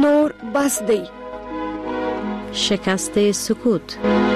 نور بس دی. شکست سکوت.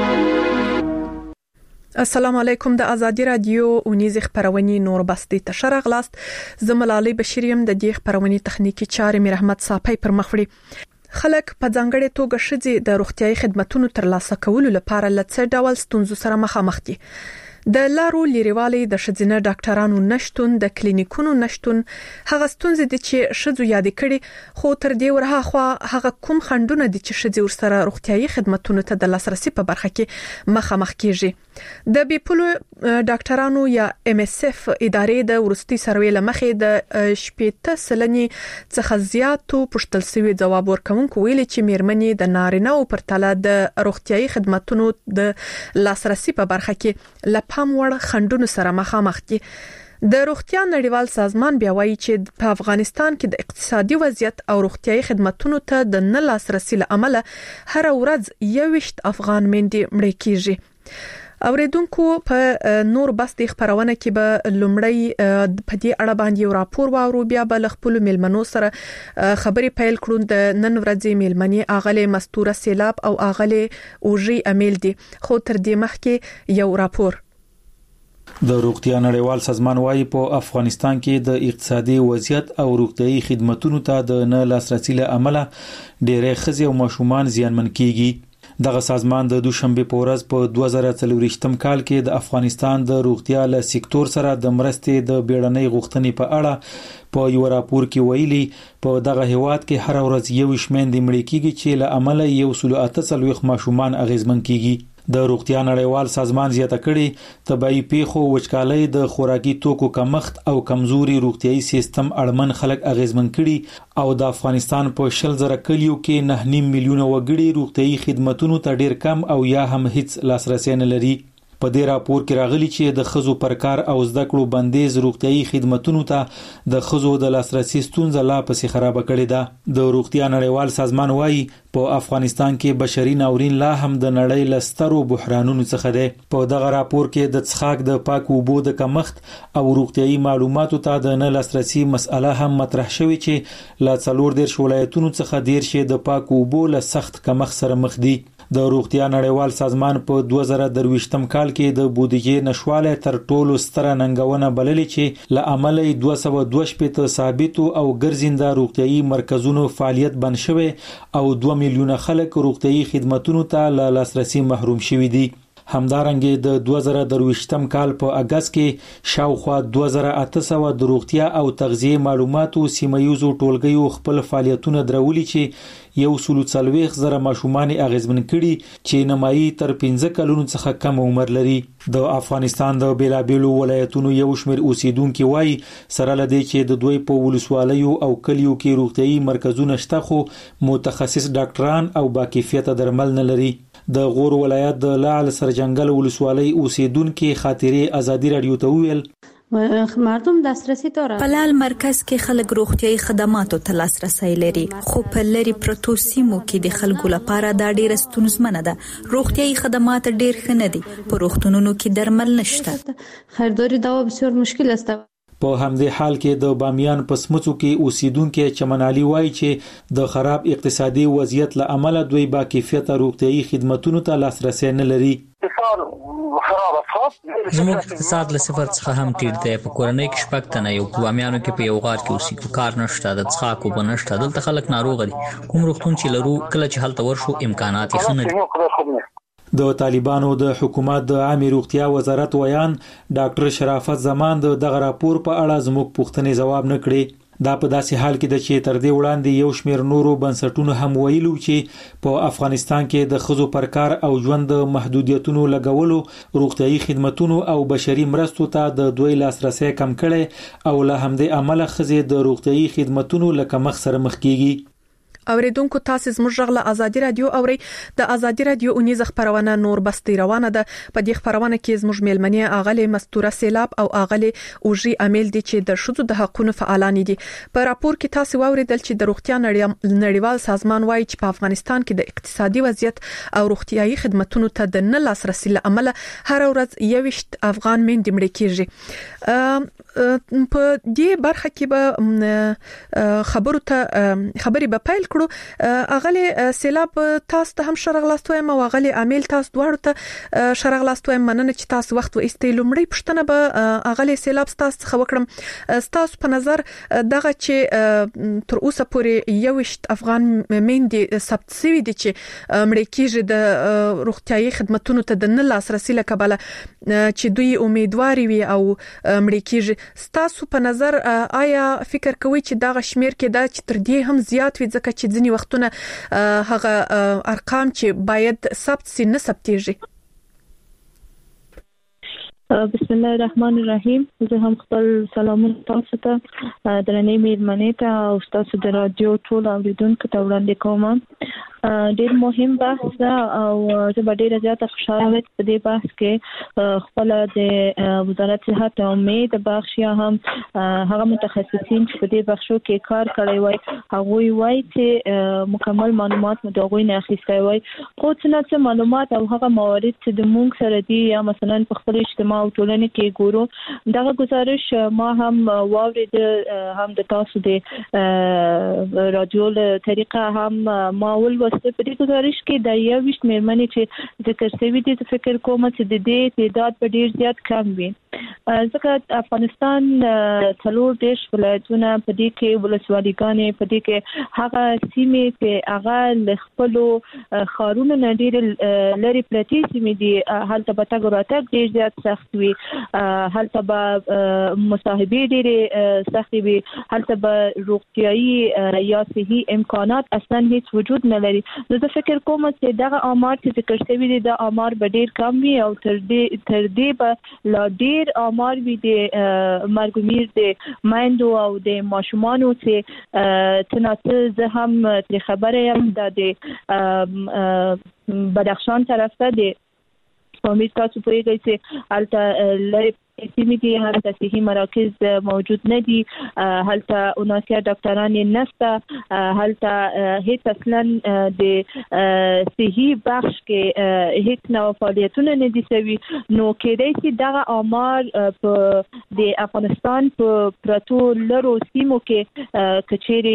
السلام علیکم. د ازادي رادیو اونیز خبرونې نور بستی تشر غلاست. زملالي بشریم د دې خبرونې تخنیکی چارې مې رحمت صافی پر مخوړي. خلک په ځانګړې توګه شذې د روغتيایي خدماتو ترلاسه کولو لپاره لڅ ډول ستونزو سره مخامخ دي. د لارو لیریوالي د شذینه ډاکټرانو نشټون د کلینیکونو نشټون هغه ستونزې دي چې شذو یاد کړي خو تر دې ورهاخوا هغه کوم خندونه دي چې شذې ورسره روغتيایي خدماتو ته د لاسرسي په برخه کې مخامخ کیږي. د بیپولو ډاکټرانو یا MSF ادارې د ورستي سروې لمخې د شپېته سلنې څخه زیاتو پښتل سوي ځواب ورکونکو ویلي چې میرمنې د نارینه او پرتله د روغتيایي خدماتو د لاسرسي په برخه کې لپام وړ خندونو سره مخامخ دي. د روغتیا نړیوال سازمان بیا وایي چې په افغانستان کې د اقتصادي وضعیت او روغتيایي خدماتو ته د نه لاسرسي لامل هر ورځ 21 افغان میندې مړې کیږي. اوریدونکو په نور بس د خبرونه کې به لومړی په دې اړه باندې یو راپور واورو، بیا به خپل ملمنو سره خبري پیل کړو. د نن ورځې ملمنې اغله مستوره سیلاب او اغله اوجي امیل دي، خو تر دې مخکې یو راپور. د روغتیا نړیوال سازمان وايي په افغانستان کې د اقتصادي وضعیت او روغتيایي خدماتو ته د نه لاسرسي له امله ډېرې ښځې او ماشومان زیانمن کیږي. دغه سازمان د دوشنبه په ورځ په 2024 کال کې د افغانستان د روغتیا له سکتور سره د مرستې د بیړنۍ غوښتنې په اړه په یو راپور کې ویلي په دغه هیواد کې هر ورځ یو شمېر مړي کیږي چې له امله 138 ماشومان اغیزمن کیږي. د روغتیا نړیوال سازمان زیاته کړي طبي پیښو وچکالۍ د خوراکي توکو کمښت او کمزوري روغتيایي سیستم اړمن خلک اغیزمن کړي او د افغانستان په 100,000 کلیو کې 9.5 میلیونه وګړي روغتيایي خدماتو ته ډیر کم او یا هم هیڅ لاسرسي نه لري. په دې راپور کې راغلي چې د خزو پر کار او زده کړو بندیز روغتيایي خدماتو ته د خزو د لاسرسي ستونزه لا پسې خراب کړې ده. د روغتیا نړیوال سازمان وايي په افغانستان کې بشري ناورین لا هم د نړۍ لسترو بحرانونو څخه دی. په دغه راپور کې د څښاک د پاکو اوبو د کمښت او روغتيایي معلوماتو ته د نه لاسرسي مسأله هم مطرح شوې چې لا 14 ولایتونو څخه 10 د پاکو اوبو له سخت کمښت سره مخ دي. د روغتیا نړیوال سازمان په 2023 کال کې د بودیجې نشواله تر ټولو ستره ننګونه بللې چې له عمله 222 ثابت او ګرځنده روغتيایي مرکزونو فعالیت بند شوی او 2 میلیونه خلک روغتيایي خدماتو ته لاسرسي محروم شوي دي. همدارنګه د 2023 کال په اگست کې شاوخوا 2800 د روغتیا او تغذیه معلوماتو سیمایوزو ټولګیو خپل فعالیتونه درولي چې 140,000 ماشومان اغیزمن کړي چې نمایي تر 15 کلونو څخه کم عمر لري. د افغانستان د بیلابیلو ولایتونو یو شمېر اوسیدونکو وایي سره لدی چې د دوی په ولسوالیو او کلیو کې روغتيایي مرکزونه شته خو متخصص ډاکټران او باکیفیته درمل نه لري. د غور ولایت د لعل سرجنګل ولسوالۍ اوسیدونکو خاطرې ازادي رادیو ته ویل مردم دسترسی داره. په لعل مرکز کې خلک روغتيایي خدماتو ته لاسرسي لري خو په لری پروتو سیمو کې د خلکو لپاره دا ډیره ستونزمنه ده. روغتيایي خدمات ډیر ښه نه دي، په روغتونونو کې درمل نشته، خریداری دوا بسیار مشکل است. په همدې حال کې د بامیان په سمڅو کې اوسیدونکو چمنالي وایي چې د خراب اقتصادي وضعیت له امله دوی باکیفیته روغتيایي خدماتو ته لاسرسي نه لري. زموږ اقتصاد له صفر څخه هم ټیټ دی. په کورنۍ کې شپږ تنه یو بامیانو کې په یو غار کې اوسېږو، کار نشته، د څښاک اوبه نشته، دلته خلک ناروغ دي. کوم روغتون چې لرو کله چې هلته ورشو امکانات یې ښه نه دي. د طالبانو د حکومت د عامه روغتیا وزارت ویان ډاکټر شرافت زمان دغه راپور په اړه زموږ پوښتنې جواب نه کړي. دا په داسې حال کې د چې تر دې وړاندې یو شمېر نورو بنسټونو هم ویلو چې په افغانستان کې د خزو پر کار او ژوند محدودیتونو لګولو روغتيایي خدماتو او بشري مرستو ته د دوی لاسرسي کم کړي او له همدې عمله خزې د روغتيایي خدماتو لکه مخ سره مخ کیږي. اوریدونکو تاسو زموږ غږ له ازادي رادیو اوري. د ازادي رادیو اونیز خبرونه نور بستی روانه ده. په دې خبرونه کې زموږ ملمنې اغله مستوره سیلاب او اغله اوجي امیل دي چې د شذو د حقوقو فعالان دي. په راپور کې تاسو واوریدل چې د روغتیا نړیوال سازمان وايي چې په افغانستان کې د اقتصادي وضعیت او روغتيایي خدماتو ته د نه لاسرسي لامل هر ورځ 21 افغان میندې مړې کیږي. په دې برخه کې به خبرې به پیل وکړو اغلی سیلاب تاسو ته هم شرغلاست وایم او اغلی عامل تاسو دواړو ته شرغلاست وایم مننه چې تاسو وخت و استې لومړی پښتنه به اغلی سیلاب تاسو څخه وکړم تاسو په نظر دغه چې تر اوسه پورې 21 افغان میندې ثبت شوي دي چې مړ کېږي د روغتيایي خدماتو ته د نه لاسرسي لکبله چې دوی امیدواري وي او مړ کېږي تاسو په نظر آیا فکر کوئ چې دا شمیر کې دا چې تر دې هم زیات وي ځکه چې ځینی وختونه هغه ارقام چې باید ثبت سي نه ثبتيږي؟ بسم الله الرحمن الرحیم. زه هم خپل سلامونه تاسو ته درنې میرمنې ته او تاسو د رادیو ټول اوریدونکو ته وړاندې کوم. ډېر مهم بحث او زه به ډېر زیاته خوشاله وم په دې بحث کې خپل د وزارت صحت او امید بخش یا هم هغه متخصصین چې په دې بخشو کې کار کړی وای هغه وایي چې مکمل معلومات مو دغوی نه اخیستای وای خو څه معلومات او هغه موارد چې د مونږ سره دي یا مثلا په خپل اجتماع او ټولنه کې ګورو دغه گزارش ما هم واورید هم د تاسو د رادیو له طریقه هم ما ولوست په دې گزارش کې د یوشت میرمنې چې ذکر شوی دي فکر کوم چې د دې تعداد په ډیر زیات کم وي ځکه افغانستان څلور دیش ولایتونه په دې کې ولسوالیګانې په دې کې هغه سیمې چې هغه خپل خارونو نه ډیر لري پرتی سیمې دي هلته به تاسو راتګ ډیر زیات سخت وي هلته به مصاحبه ډیر سخت وي هلته به روغتيایي یا صحي امکانات اصلا هیڅ وجود نه لري. زه فکر کوم چې دغه آمار چې ذکر شوی دي د آمار به ډیر کم وي او تر دې به لا ډیر آمار وي د مرګمیر د مایندو او د ماشومانو چې تناسب زه هم تر خبره یم د بدخشان طرف ته د امید تاسو پوهیږئ چې الته لري سیمې دي هلته صحي مراکز موجود نه دي هلته 79 ډاکټران نشته هلته هیڅ اصلا د صحي بخش کې هیڅ نو فعالیتونه نه دي شوي نو کېدای شي دغه آمار په د افغانستان په پرتو لرو سیمو کې کچېری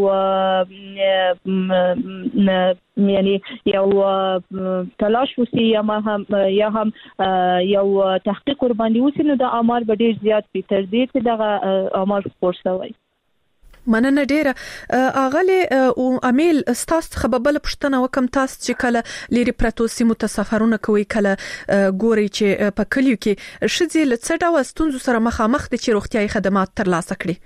یعنی یو تلاش وسی یا هم یو تحقیق ور باندې وسی نو د آمار به ډیر زیات وي تر دې چې دغه آمار خورسوي. مننه ډیره اغلی او امیل تاسو خبربل پښتنه وکم تاسو چې کله لري پرتو سیمو ته سفرونه کوي کله ګوري چې په کلیو کې شذي لڅ ډول ستونزو سره مخامخ دي چې روغتيایي خدمات ترلاسه کړي.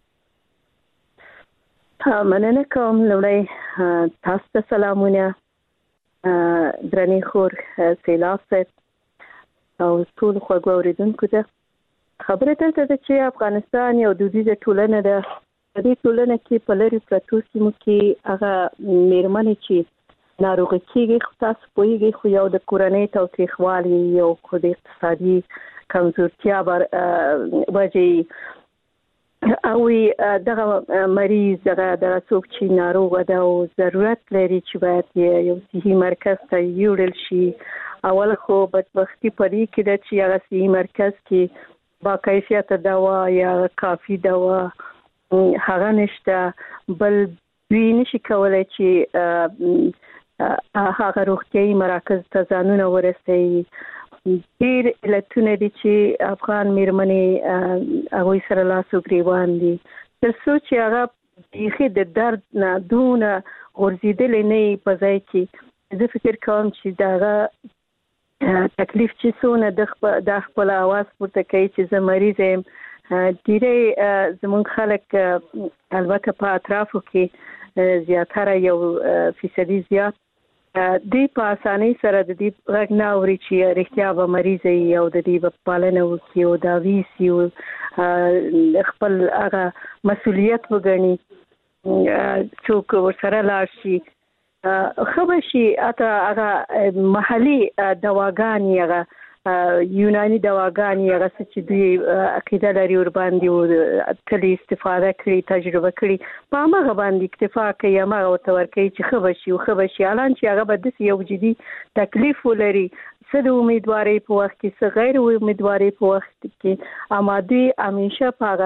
مننه کوم لوړی تاسو ته سلامونه درنې خور سیلاب او ټول خوږ اوریدونکو ته خبره ده چې افغانستان یو دودیزه ټولنه ده په دې ټولنه کې په لري پرتو سیمو کې هغه میرمنې چې ناروغ کېږي خو تاسو پوهیږئ خو یو د کورنۍ توتریخوالي یو خو د اقتصادي کمزورتیا وجې او دغه مریض دغه څوک چې ناروغ ده او ضرورت لري چې باید یو صحي مرکز ته یوړل شي اول خو بدبختی پرې کې د چې هغه صحي مرکز کې با کیفیت دوا یا کافي دوا هغه نشته بل دوی نشي کولای چې هغه روغتيایي مراکز ته ځانونه ورسوي. ډېر علتونه دي چې افغان میرمنې هغوی سره لاس و ګریوان دي تر څو چې هغه بیخي د درد نه دونه غورځېدلې نه وي په ځای کې زه فکر کوم چې دغه تکلیف چې څونه د خپل اواز پورته کوي چې زه مریض یم ډېری زموږ خلک البته په اطرافو کې زیاتره یو فیصدي زیات دی په اسانۍ سره د دې غږ نه اوري چې رښتیا به مریض وي او د دې په پالنه وکړي او دا ویسي خپل هغه مسؤلیت وګڼي څوک ورسره لاړ شي ښه به شي اته هغه محلي دواګانې هغه یوناني دواګانې هغه څه چې دوی عقیده لري ورباندې تلې استفاده کړي تجربه کړي په هغه باندې اکتفا کوي هغه ورته ورکوي چې ښه به شي او ښه به شي الان چې هغه به داسې یو جدي تکلیف ولري څه د امیدوارۍ په وخت کې څه غیر امیدوارۍ په وخت کې اما دوی همیشه په هغه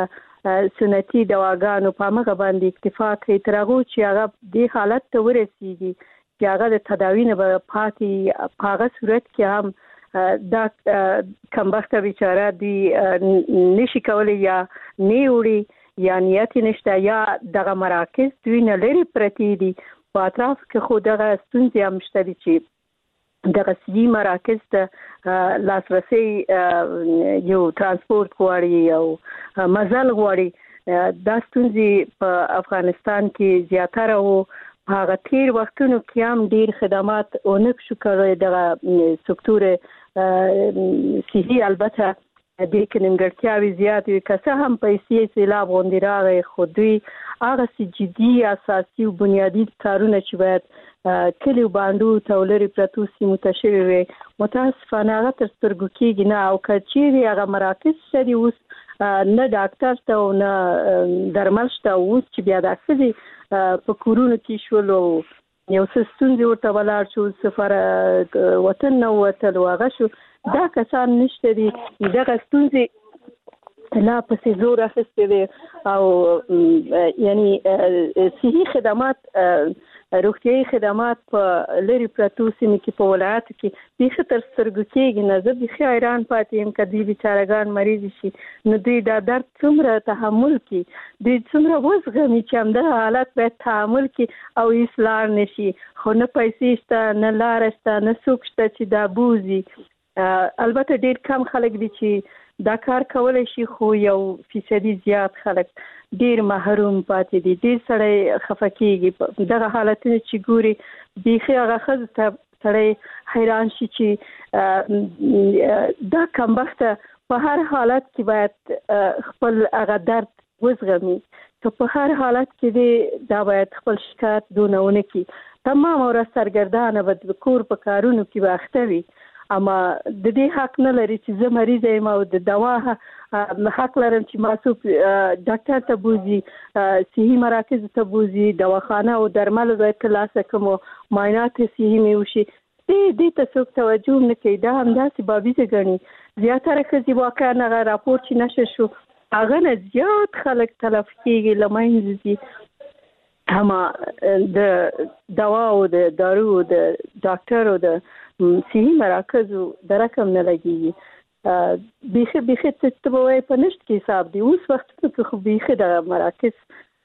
سنتي دواګانو په هغه باندې اکتفا کوي تر هغه چې هغه د حالت ته ورسیږي چې هغه د تداوی نه پاتې په هغه صورت کې هم دا کمبخته بیچاره دی نشي کولای یا نیوړي یا نیت نشته یا دغه مراکز دوی نه لري پرتی دي په اطراف کې خو دغه ستونزې هم شته دي چې دغه صحي مراکز ته لاسرسي یو ترانسپورت غواړي او مزل غواړي دا ستونزې په افغانستان کې زیاتره وو هغه تیر وختونو کې هم ډیر خدمات اونک شو کړی دغه سکتور صحي البته د کننګړتیاوي زیات وي که څه هم پیسې سیلاب غونډې راغی خو دوی هغه جدي اساسي او بنیادی کارونه چې باید کلیو باندې تولري پروتو سیمو ته شوی وي متاسفانه هغه تر سترګو کېږي نه او کچېری هغه مراکز شری اوس نه ډاکټر ته او نه درمل شته اوس چې بیا د اکسي په کورونو کې شول او یو څه ستونزې ورته ولاړ شو سفر وطن نه وتل واغه شو دا کسان نشته دي دغه ستونزې لا پسې زور اخیستې دي او یعنی صحي خدمات روغتیايي خدمات په لری پروتو سیمه کې په ولایت کې د خطر سترګو کېږي نه زه به حیران پاتې یم کدي بیچارهګان مریض شي نو دوی دا درد څومره تحمل کوي دوی څومره وزغمي چې هم د حالت باید تحمل کوي او اصلاح نشي خو نه پیسې شته نه لار شته نه څوک شته چې دا بوزي البته ډیر کم خلک دي چې دا کار کولای شي خو 1% زیات خلک ډیر محروم پاتې دي ډیر سړی خفه کېږي دغه حالتونه چې ګوري بیخي هغه ښځه سړی حیران شي چې دا کمبخته په هر حالت کې باید خپل هغه درد وزغمي که په هر حالت کې دا باید خپل شکایت دونه کی تمام ورځ سرګردانه به کور په کارونو کې واخته وي اما د دې حق نه لري چې زه مریض یم او د دوا حق لرم چې ماسوب ډاکټر ته بوزي صحي مراکز ته بوزي دواخانه او درمل باید ترلاسه کوم معاینات صحي مې وشي دې ته څوک توجه نه کوي دا همداسې بابیزه ګڼي زیاتره ښځې واقعا هغه راپور چې نشر شو هغه نه زیات خلک تلف کېږي له منځه ځي هم د دوا او د دارو د ډاکټر او د صحي مراکز د رقم نه لګي بیخي ته به وایي په نشت کې حساب دی اوس وختونو کې خو بیخي د مراکز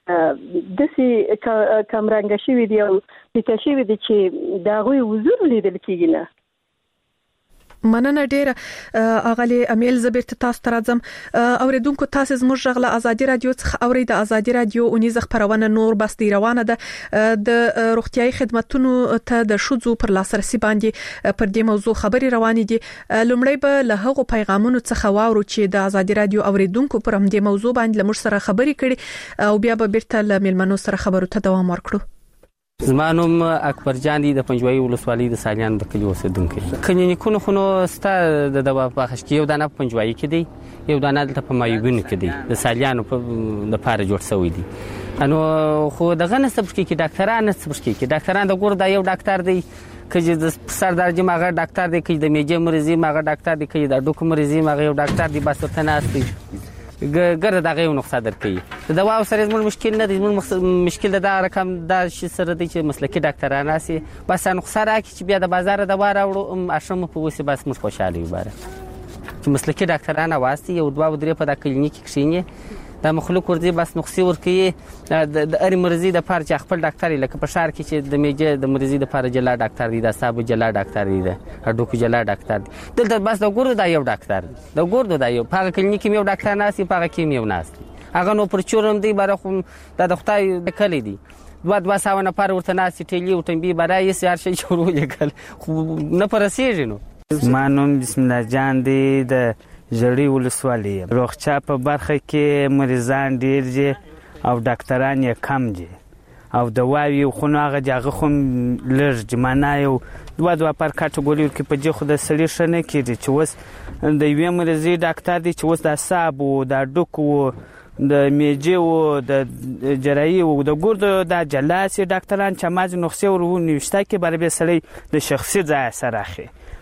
داسې کمرنګه شوي دي او پیته شوي دي چې د هغوی حضور لیدل کېږي نه مننه ډیره اغلی امیل زبرت تاسو ته راځم اوریدونکو تاسو زموږ غږ آزادي رادیو څخه اوري د آزادي رادیو اونیز خبرونه نور بستی روانه ده د روغتيایي خدماتو ته د شوزو پر لاسرسي باندې پر دې موضوع خبري روانې دي لومړی به له هغو پیغامونو څخه واورو چې د آزادي رادیو اوریدونکو پر هم دې موضوع باندې لمر سره خبري کړي او بیا به بیرته له ملمنو سره خبرو ته دوام ورکړو زما نوم اکبر جان دی د پنجوایي ولسوالۍ د سالیان د کلی اوسیدونکی کلینیکونو خو نو ستا د دوا پاخش کې یو دانه پنجوایي کې دی یو دانه د پمایوبین کې دی د سالیانو د پاره جوړ شوی دی انو خو دغه نسب کې ډاکټرانه نسب کې ډاکټران د ګور دا یو ډاکټر دی کله د سر درجه ماغه ډاکټر دی کله د میجه مریضي ماغه ډاکټر دی کله د ډوک مریضي ماغه یو ډاکټر دی بس ته ناست دی ګره دغه یو نقصه درکې د دوا سره زموږ مشکل نه دی زموږ مشکل دا رقم دا شي سره دی چې مسلکي ډاکټرانه سي بس نقصه راکې چې بیا د بازار د دوا راوړو اشم په وسی بس موږ خوشاله یو باره چې مسلکي ډاکټرانه واسي یو دوا ودرې په د کلینیک کښینه د مخلوق ورځي بس نقصي ورکې د اړ مرزي د پاره چې خپل ډاکټر لکه په شهر کې چې د میجه د مرزي د پاره جلا ډاکټر دی د صاحب جلا ډاکټر دی د هډوکو جلا ډاکټر دی دلته بس د ګورو دا یو ډاکټر د ګورو دا یو په کلینیک کې یو ډاکټر ناسي په کې یو ناس هغه نو پر چورم دی بار خو د خدای د کلی دی دوه ساو نه پر ورته ناسي ټیلی او ټمبي برای یې هر شي جوړول کل خو نه پرسیږي نو مانوم بسم الله جان دی د جړی ولسوالۍ روغچا په برخه کې مریضان ډیر دي او ډاکټران یې کم دي او دواوی خو هغه دغه خو لږ جمانه یو دوه پر کټګوري کې په جخه د سړي شنه کېږي چې وس د یو مریضي ډاکټر دی چې وس د اعصاب او د ډوکو د میجه او د جراحي او د ګردو د جلاسي ډاکټران چې ماز نقصې ورونیشته کې برابر سړي د شخصي ځای سره اخی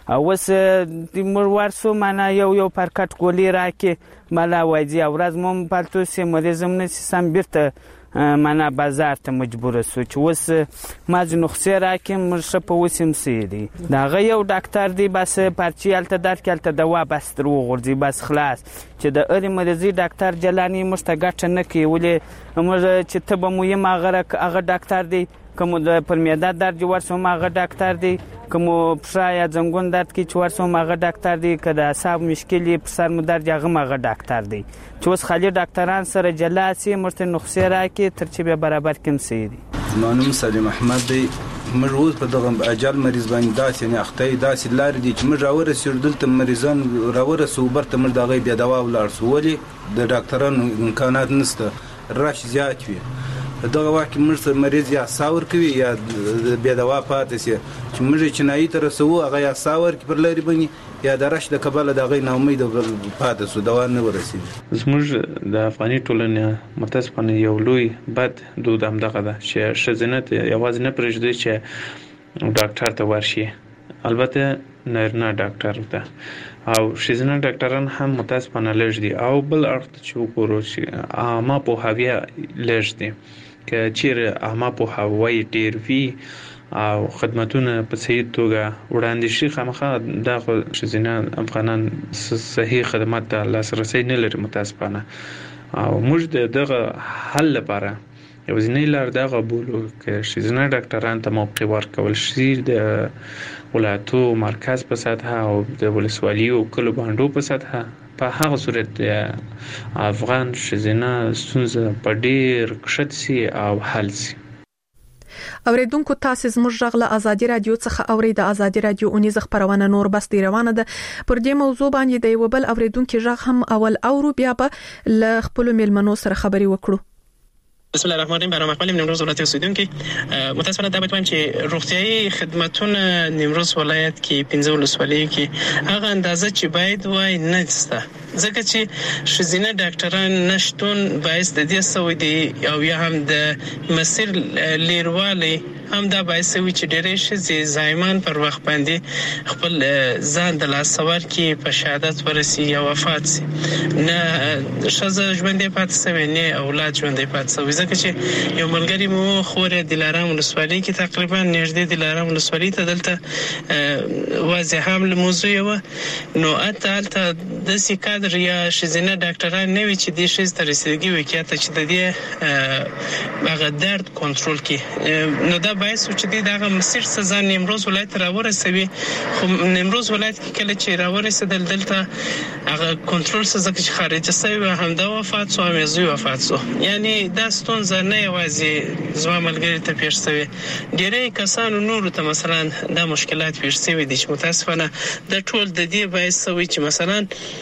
اوس د ورسو معنا یو پرکټ ګولې راکې مالا وایي اورز مم پالتو سي مریضم نه سم بیرته معنا بازار ته مجبور سو چې اوس ما ځنو خسر راکې مرشه په وسم سيدي دا غ یو ډاکټر دی بس پرچی الته درکلته دوا بس تر وغورځي بس خلاص چې د اړ مریضي ډاکټر جلانی مستګټ نه کوي ولې موږ چې ته به مو یم هغه ډاکټر دی کوم د پرمیدا درد ورسوم هغه ډاکټر دی کوم پښه یا زنګون درد کې چې ورسوم هغه ډاکټر دی کله اعصاب مشکل په سر مو درد هغه ډاکټر دی چې اوس خالي ډاکټران سره جلاسي مرته نخسه راکې تر چې به برابر کوم سي دي. زمانم سلیم احمد دی مروز په دغه اجل مریض باندې داسې نه اخته داسې لار دي چې موږ راوره سردلته مریضان راوره صوبرته موږ دغه بیا دوا ولار سولي د ډاکټرانو امکانات نشته راش زیات وي دغه واکه موږ مریض یا ساور کوي یا بیا دوا پاتې سي چې موږ چنایي تر سو هغه یا ساور کې پر لري بني یا درش د کبل دغه نه امید پاتې سو دوا نه ورسېږي. زموږ د افغاني ټولنې متاسفانه یو لوی بد دود هم دغه ده چې شزنت یوازې نه پرېږدي چې ډاکټر ته ورشي البته نارینه ډاکټر ته او شزنه ډاکټران هم متاسفانه لږ دي او بل اړخ چې وګورو چې عامه پوهاوی لږ دي که چیرې عامه پوهاوی ډیر وي او خدماتونه په صحیح توګه وړاندې شي خامخا د شزنه افغانان صحیح خدمات ته لاسرسي نه لري متاسفانه او موږ دغه حل لپاره یو ځینې لار دغه بولو چې شزنه ډاکټران ته موقع ورکول شي د ولایتو مرکز په سطح او د ولسوالیو کلو باندې په سطح په هغه صورت د افغان شزنه ستونزه په ډیر کښت سي او حل سي. اوریدونکو تاسو زموږ غږ آزادي رادیو څخه اورید آزادي رادیو اونیز خبرونه نور بس دی روانه ده پر دې موضوع باندې د یو بل اوریدونکو غږ هم اول اورو بیا به ل خپل میلمنو سره خبري وکړو. بسم الله الرحمن الرحیم. برنامه خپل نیمروز ولایت اوسیدونکو متاسفانه دا باید چې روغتيایي خدماتونه نیمروز ولایت کې 15 ولسوالۍ کې هغه اندازه چې باید وای نه سته ځکه چې شزینه ډاکټران نشټون باعث د دې سوي دي او یا هم د مسیر لیروالی هم دا باعث وي چې ډېرې شزې زایمان پر وخت باندې خپل ځان د لاسوار کې په شهادت ورسي یا وفات سي نه شزه ژوندې پاتې سوي نه اولاد ژوندې پاتې سوي ځکه چې یو ملګری مو خورې دلارام ولسوالۍ کې تقریبا نږدې دلارام ولسوالۍ ته دلته واضح هم موضوع و نو اتلته د سیکادر یا شزینه ډاکټران نه وي چې د شز تر رسیدګي وکیاته چې د دې هغه درد کنټرول کړي نو دا باعث چې دغه مسیر سزا نیمروز ولایت راورسوي خو نیمروز ولایت کې کله چې راورسېدل دلته هغه کنټرول سزا چې خارج شوی هم دا وفات سو هم زوی وفات سو یعنی دا ستونزه نه یوازې زما ملګری ته پیښ شوی ډېرې کسانو نور ته مثلا دا مشکلات پیښ شوی دي چې متاسفانه د ټول د دې باعث شوی چې مثلا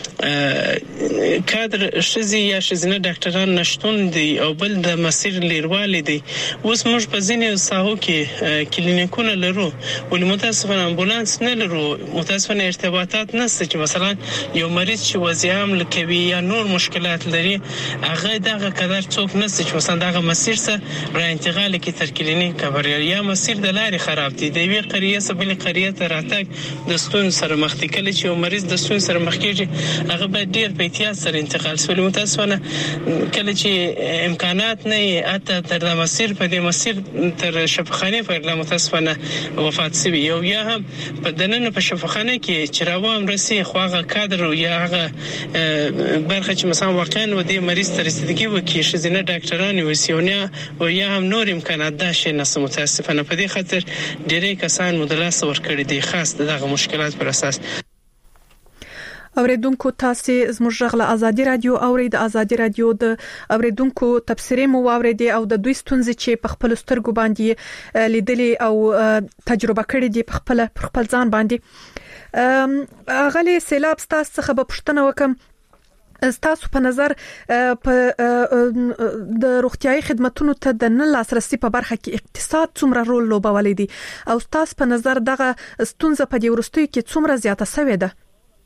کادر شزي یا شزینه ډاکټران نشټون دي او بل د مسیر لیروالی دي اوس موږ په ځینې ساحو کې کلینیکونه لرو ولې متاسفانه امبولانس نه لرو متاسفانه ارتباطات نشته چې مثلا یو مریض چې وضعیت هم لکوي یا نور مشکلات لري هغه دغه قدر څوک نشته چې مثلا دغه مسیر سره را انتقال کی تر کلینیک کبر یا مسیر د لارې خراب دي د وی قریه سبل قریه ته راتګ د ستون سره مخ دي کله چې یو مریض د ستون سره مخ کېږي هغه به ډیر په احتیاط سره انتقال شي متاسفانه کله چې امکانات نه اته تر د مسیر په دې مسیر تر شفاخانه پر متاسفانه وفات شوی یو یا هم په دننه په شفاخانه کې چې راوام رسي خو هغه کادر یا هغه برخه چې مثلا واقعا و دې مریض تر رسیدګي وکي شزینه ډاکټران وسیونه او یا هم نور امکانات دا شي نه متاسفانه په دې خاطر ډېرې کسان مدلاس ورکړي دي خاص دغه مشکلات پر اساس. اوریدونکو تاسو زموږ غږ له آزادي رادیو اورید آزادي رادیو د اوریدونکو تبصرې مو واوریدي او د دوی ستونزې چې په خپل سترګو باندې لیدلې او تجربه کړې دي په خپل ځان باندې غلي سیلاب تاسو څخه به پوښتنه وکم تاسو په نظر په د روغتيایي خدماتو ته د نه لاسرسي په برخه کې اقتصاد څومره رول لوبولی دی او تاسو په نظر دغه ستونزه په دې ورستوي کې څومره زیاته شوې ده؟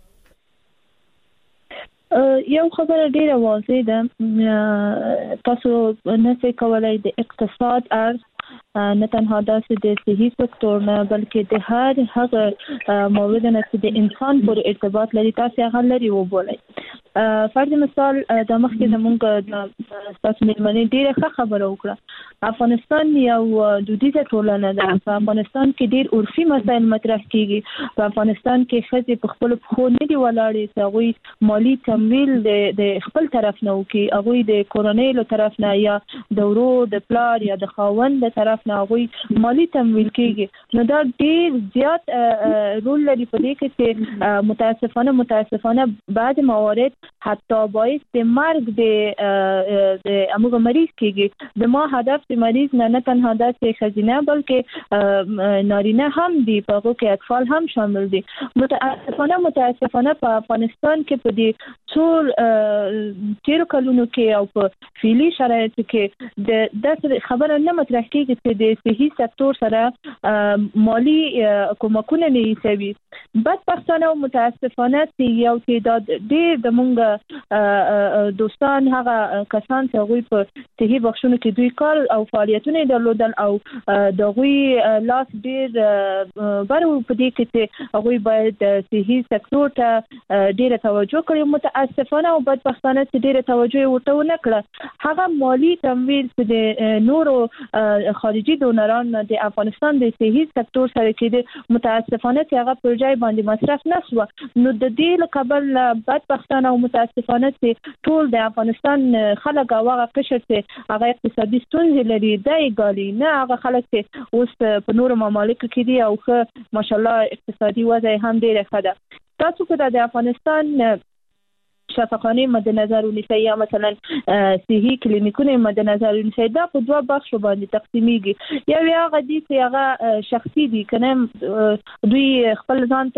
یو خبره ډیره واضحه ده تاسو نه څه کولای د اقتصاد ارز نه تنها د صحي سکتور نه بلکې د هر هغه مورد نه چې د انسان پورې ارتباط لري تاسو هغه لري وبولئ. فرض مثال د مخکې زمونږ تاسو مېرمنې ډېره ښه خبره وکړه. افغانستان یو دودیزه ټولنه ده. په افغانستان کې ډېر عرفي مسایل مطرح کیږي. په افغانستان کې ښځې په خپل پښو نه دي ولاړې چې هغوی مالی تمویل د خپل طرف نه وکړي. هغوی د کورنۍ له طرف نه یا د ورور د پلار یا د خاوند له طرف نه هغوی مالی تمویل کیږي. نو دا ډېر زیات رول لري په دې کې چې متاسفانه بعض موارد حتی باعث د مرګ د اموږ مریض کیږي. د ما هدف د مریض نه تنها د ښځینه بلکې نارینه هم دي، په هغو کې اطفال هم شامل دي. متاسفانه په افغانستان کې په دې څو تیرو کلونو کې او په فعلي شرایطو کې د خبره نه مطرح کیږي چې د صحي سکتور سره مالی کومکونه نه ایسوي. بدبختانه او متاسفانه چې یو تعداد ډېر د مونږ دوستان هغه کسان چې هغوی په صحي بخښونو کې دوی کار او فعالیتونه درلودل او د هغوی لاس ډېر بر په دې کې چې هغوی باید صحي سکتور ته ډېره توجه کړي. متاسفانه او بدبختانه چې ډېره توجه ورته ونه کړه. هغه مالی تمویل چې د نورو خارجي دونران د افغانستان د صحي سکتور سره کې متاسفانه چې هغه پر ځای باندې مصرف نه شو. نو د دې له کبله بدبختانه او متاسفانه چې ټول د افغانستان خلک او هغه قشر چې هغه اقتصادي ستونزې لري دای ګالي، نه هغه خلک چې اوس په نورو ممالکو کې دي او ښه ماشاءالله اقتصادي وضع هم ډېره ښه ده. تاسو که د افغانستان شفاخانه مد نظر ونیسئ یا مثلا صحي کلینیکونه مد نظر ونیسئ، دا په دوه بخشو باندې تقسیمیږي. یو هغه دي چې هغه شخصي دي، کنه دوی خپل ځان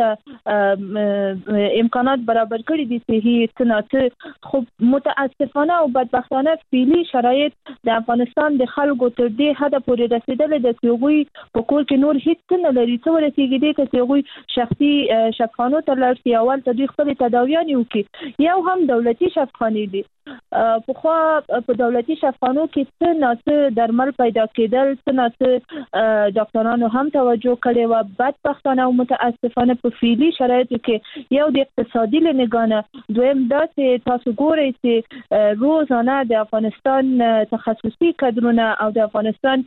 ته امکانات برابر کړي دي صحي صنعت. خو متاسفانه او بدبختانه فعلي شرایط د افغانستان د خلکو تر دې حد پورې رسیدلي ده چې هغوی په کور کې نور هیڅ نه لري څه ورسیږي دې ته چې هغوی شخصي شفاخانو ته لاړ شي، اول ته دوی خپلې تداویانې وکړي. یو هم دولتي شفاخانې دي. پخوا په دولتي شفاخانو کې څه ناڅه درمل پیدا کېدل، څه ناڅه ډاکټرانو هم توجه کړې وه. بدبختانه او متاسفانه په فعلي شرایطو کې یو د اقتصادي له نګاه نه، دویم دا چې تاسو ګورئ چې روزانه د افغانستان تخصصي کادرونه او د افغانستان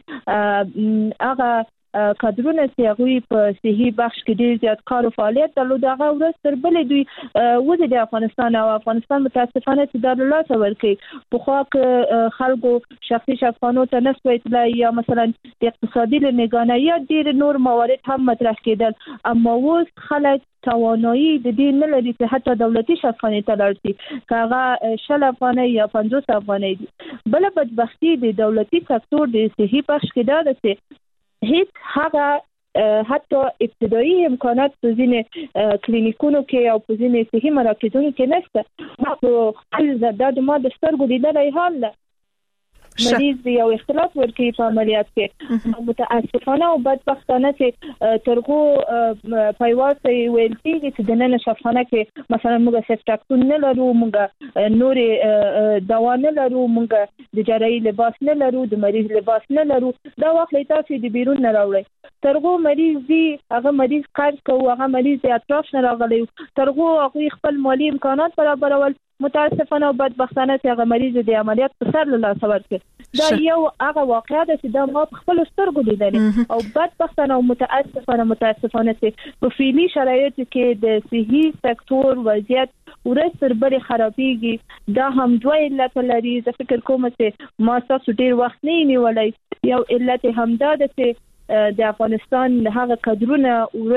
هغه کادرونه چې هغوی په صحي بخش کې ډېر زیات کار او فعالیت درلود، هغه ورځ تر بلې دوی وځي د افغانستان او افغانستان متاسفانه چې دا له لاسه ورکوي. پخوا که خلکو شخصي شفاخانو ته نه سوی تللی یا مثلا د اقتصادي له نګاه نه یا ډېر نور موارد هم مطرح کېدل، اما اوس خلک توانایی د دې نه لري چې حتی دولتي شفاخانې ته لاړ شي، که هغه 60 افغانۍ یا 50 افغانۍ دي. بله بدبختي د دولتي سکتور د صحي بخش کې دا ده چې هیڅ هغه حتی ابتدایي امکانات په ځینې کلینیکونو کې او په ځینې صحي مراکزونو کې نشته. ما په خپل دا د ما د سترګو لیدلی حال ده. مریض یو اختلاف ورکوي په عملیات کې. متاسفانه او بدبختانه چې ترغو پیوال ته ویل کېږي چې د نن شفاخانه کې مثلا موږ سیفټاکسون نه لرو، موږ نورې دوا نه لرو، موږ د جراحي لباس نه لرو، د مریض لباس نه لرو. دا واخلئ تاسو د بیرون نه راوړئ. ترغو مریض دی، هغه مریض قرض کوو، هغه مریض د اطراف نه راغلی، ترغو هغوی خپل مالي امکانات برابرول. متاسفانه او بدبختانه چې هغه مریض د عملیات په سر له لاسه ورکړ. دا یو هغه واقعه ده چې دا ما په خپل سترګو لیدلې. او بدبختانه او متاسفانه چې په فعلي شرایطو کې د صحي سکتور وضعیت ورځ تر بلې خرابېږي. دا هم دوه علت لري. زه فکر کوم چې ما تاسو ډېر وخت نه نیولی. یو علت همدا ده چې د افغانستان هغه کادرونه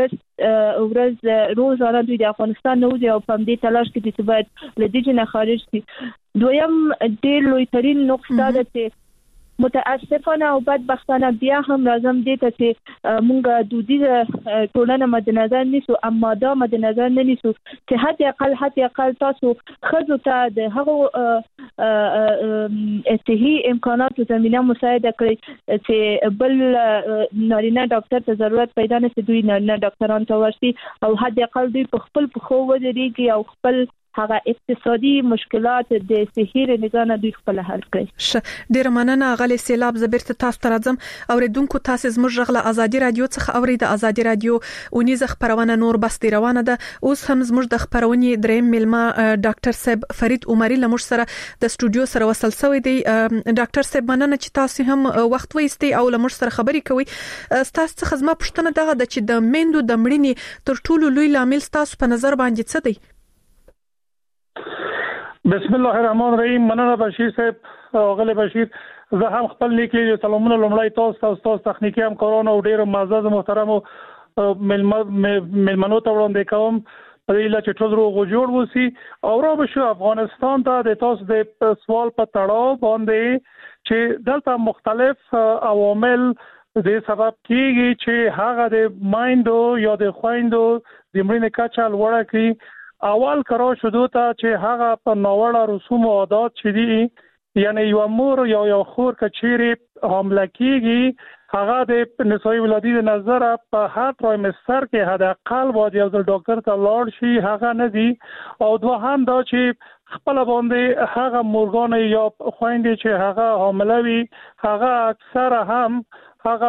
ورځ روزانه دوی د افغانستان نه وځي او په همدې تلاش کې دي چې باید له دې نه خارج شي. دویم ډېر لوی ترین نقص دا ده چې متاسفانه او بدبختانه بیا هم راځم دې ته چې مونږ دودیزه ټولنه مد نظر نیسو، اما دا مد نظر نه نیسو چې حتی اقل تاسو ښځو ته د هغو صحي امکاناتو زمینه مساعده کړئ چې بل نارینه ډاکټر ته ضرورت پیدا نه شي، دوی نارینه ډاکټرانو ته ورشي او حتی اقل دوی په خپل پښو ودرېږي او خپل هغه اقتصادي مشکلات د صحي نظام دوی خپل حل کړي. ډیر مننه غلې سیلاب زبرت تاسو ته راځم اوریدونکو تاسو زموږ غږ له ازادي رادیو څخه اوري د ازادي رادیو اونیزه خبرونه نور بس دی روانه ده. اوس هم زموږ د خبرونې دریم ملما ډاکټر صاحب فرید عمري لمر سره د استودیو سره وصل شوی دی. ډاکټر صاحب مننه چې تاسو هم وخت وایستي او لمر سره خبرې کوي. تاسو څخه زما پوښتنه دغه د چې د میندو د مړینې تر ټولو لوی لامل تاسو په نظر باندې څه دی؟ بسم الله الرحمن الرحیم. مننه بشیر صاحب او غلی بشیر. زه هم خپل لیکي سلامونه لومړی تاسو تخنیکی همکارانو او ډیر معزز محترمو ملمنو ته وړاندې کوم په دې لاره چې ټول روغ جوړ وسی او را بشو افغانستان ته د تاسو د سوال په تړاو باندې چې دلته مختلف عوامل د سبب کیږي چې هغه د مایندو یا د خويندو د مړینې کچه لوړه کړي. اول کرا شدو ته چې هغه په ناوړه رسوم او عادات چې دي یعنی یو مور یا یو خور کچيري حمله کیږي هغه د نسوي ولادي د نظر په هر ترایمستر کې حد اقل باید یو ځل ډاکټر ته لاړ شي هغه نه دي. او دوهم دا چې خپل باندې هغه مورګان یا خويندې چې هغه حامله وي هغه اکثر هم هغه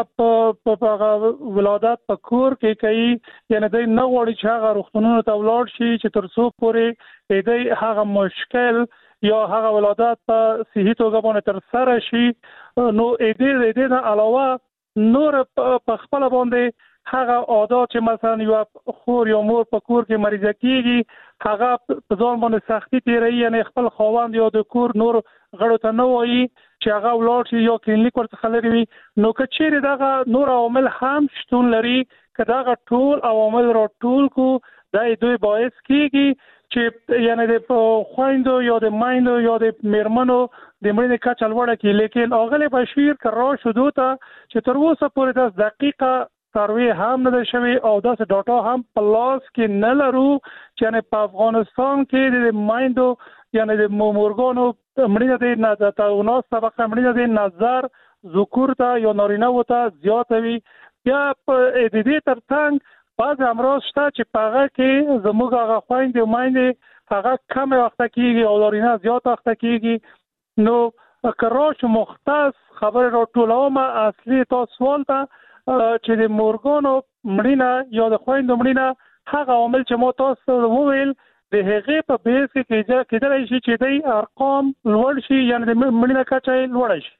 په ولادت په کور کې کوي یعنی دوی نه غواړي چې هغه روغتونونو ته ولاړ شي چې تر څو پورې دوی هغه مشکل یا هغه ولادت په صحیح توګه باندې تر سره شي. نو دې نه علاوه نور په خپل باندې هغه عادت چې مثلا یو خور یا مور په کور کې مریضه کیږي هغه په ځان باندې سختي تیری یعنی خپل خاوند یا د کور نور غړو ته نه وایي چې هغه ولاړ شي یا کلینیک ورته لري وي. نو کچېره دغه نور عوامل هم شتون لري که دغه ټول عوامل را ټول کو دای دوی باعث کیږي چې یعنی د خويندو یا د مایندو یا د میرمنو د مړینې کچه لوړه کی. لیکن اغلی بشیر کرا شدو ته چې تر اوسه پورې د دقیقه سروي هم نه شوی او داس ډاټا هم پلاس کې نه لرو چې نه په افغانستان کې د مایندو یعنی د مورګانو مړینه د نه تاوناس طبقه مړینه د نظر ذکر ته یا نارینه وته زیات وي یا په دې ترڅنګ بعض امراض شته چې په هغه کې زموږ هغه خويندې مایندې هغه کم وخت کېږي او نارینه زیات وخت کېږي. نو کراش مختص خبر را ټولوم اصلي تاسو سوال ته چې د مورګانو مړینه یا د خويندو مړینه هغه عامل چې مو تاسو وویل د هغې په بیس کې کېدای شي چې د ارقام لوړ شي یعنی د مړینې کچه لوړ شي.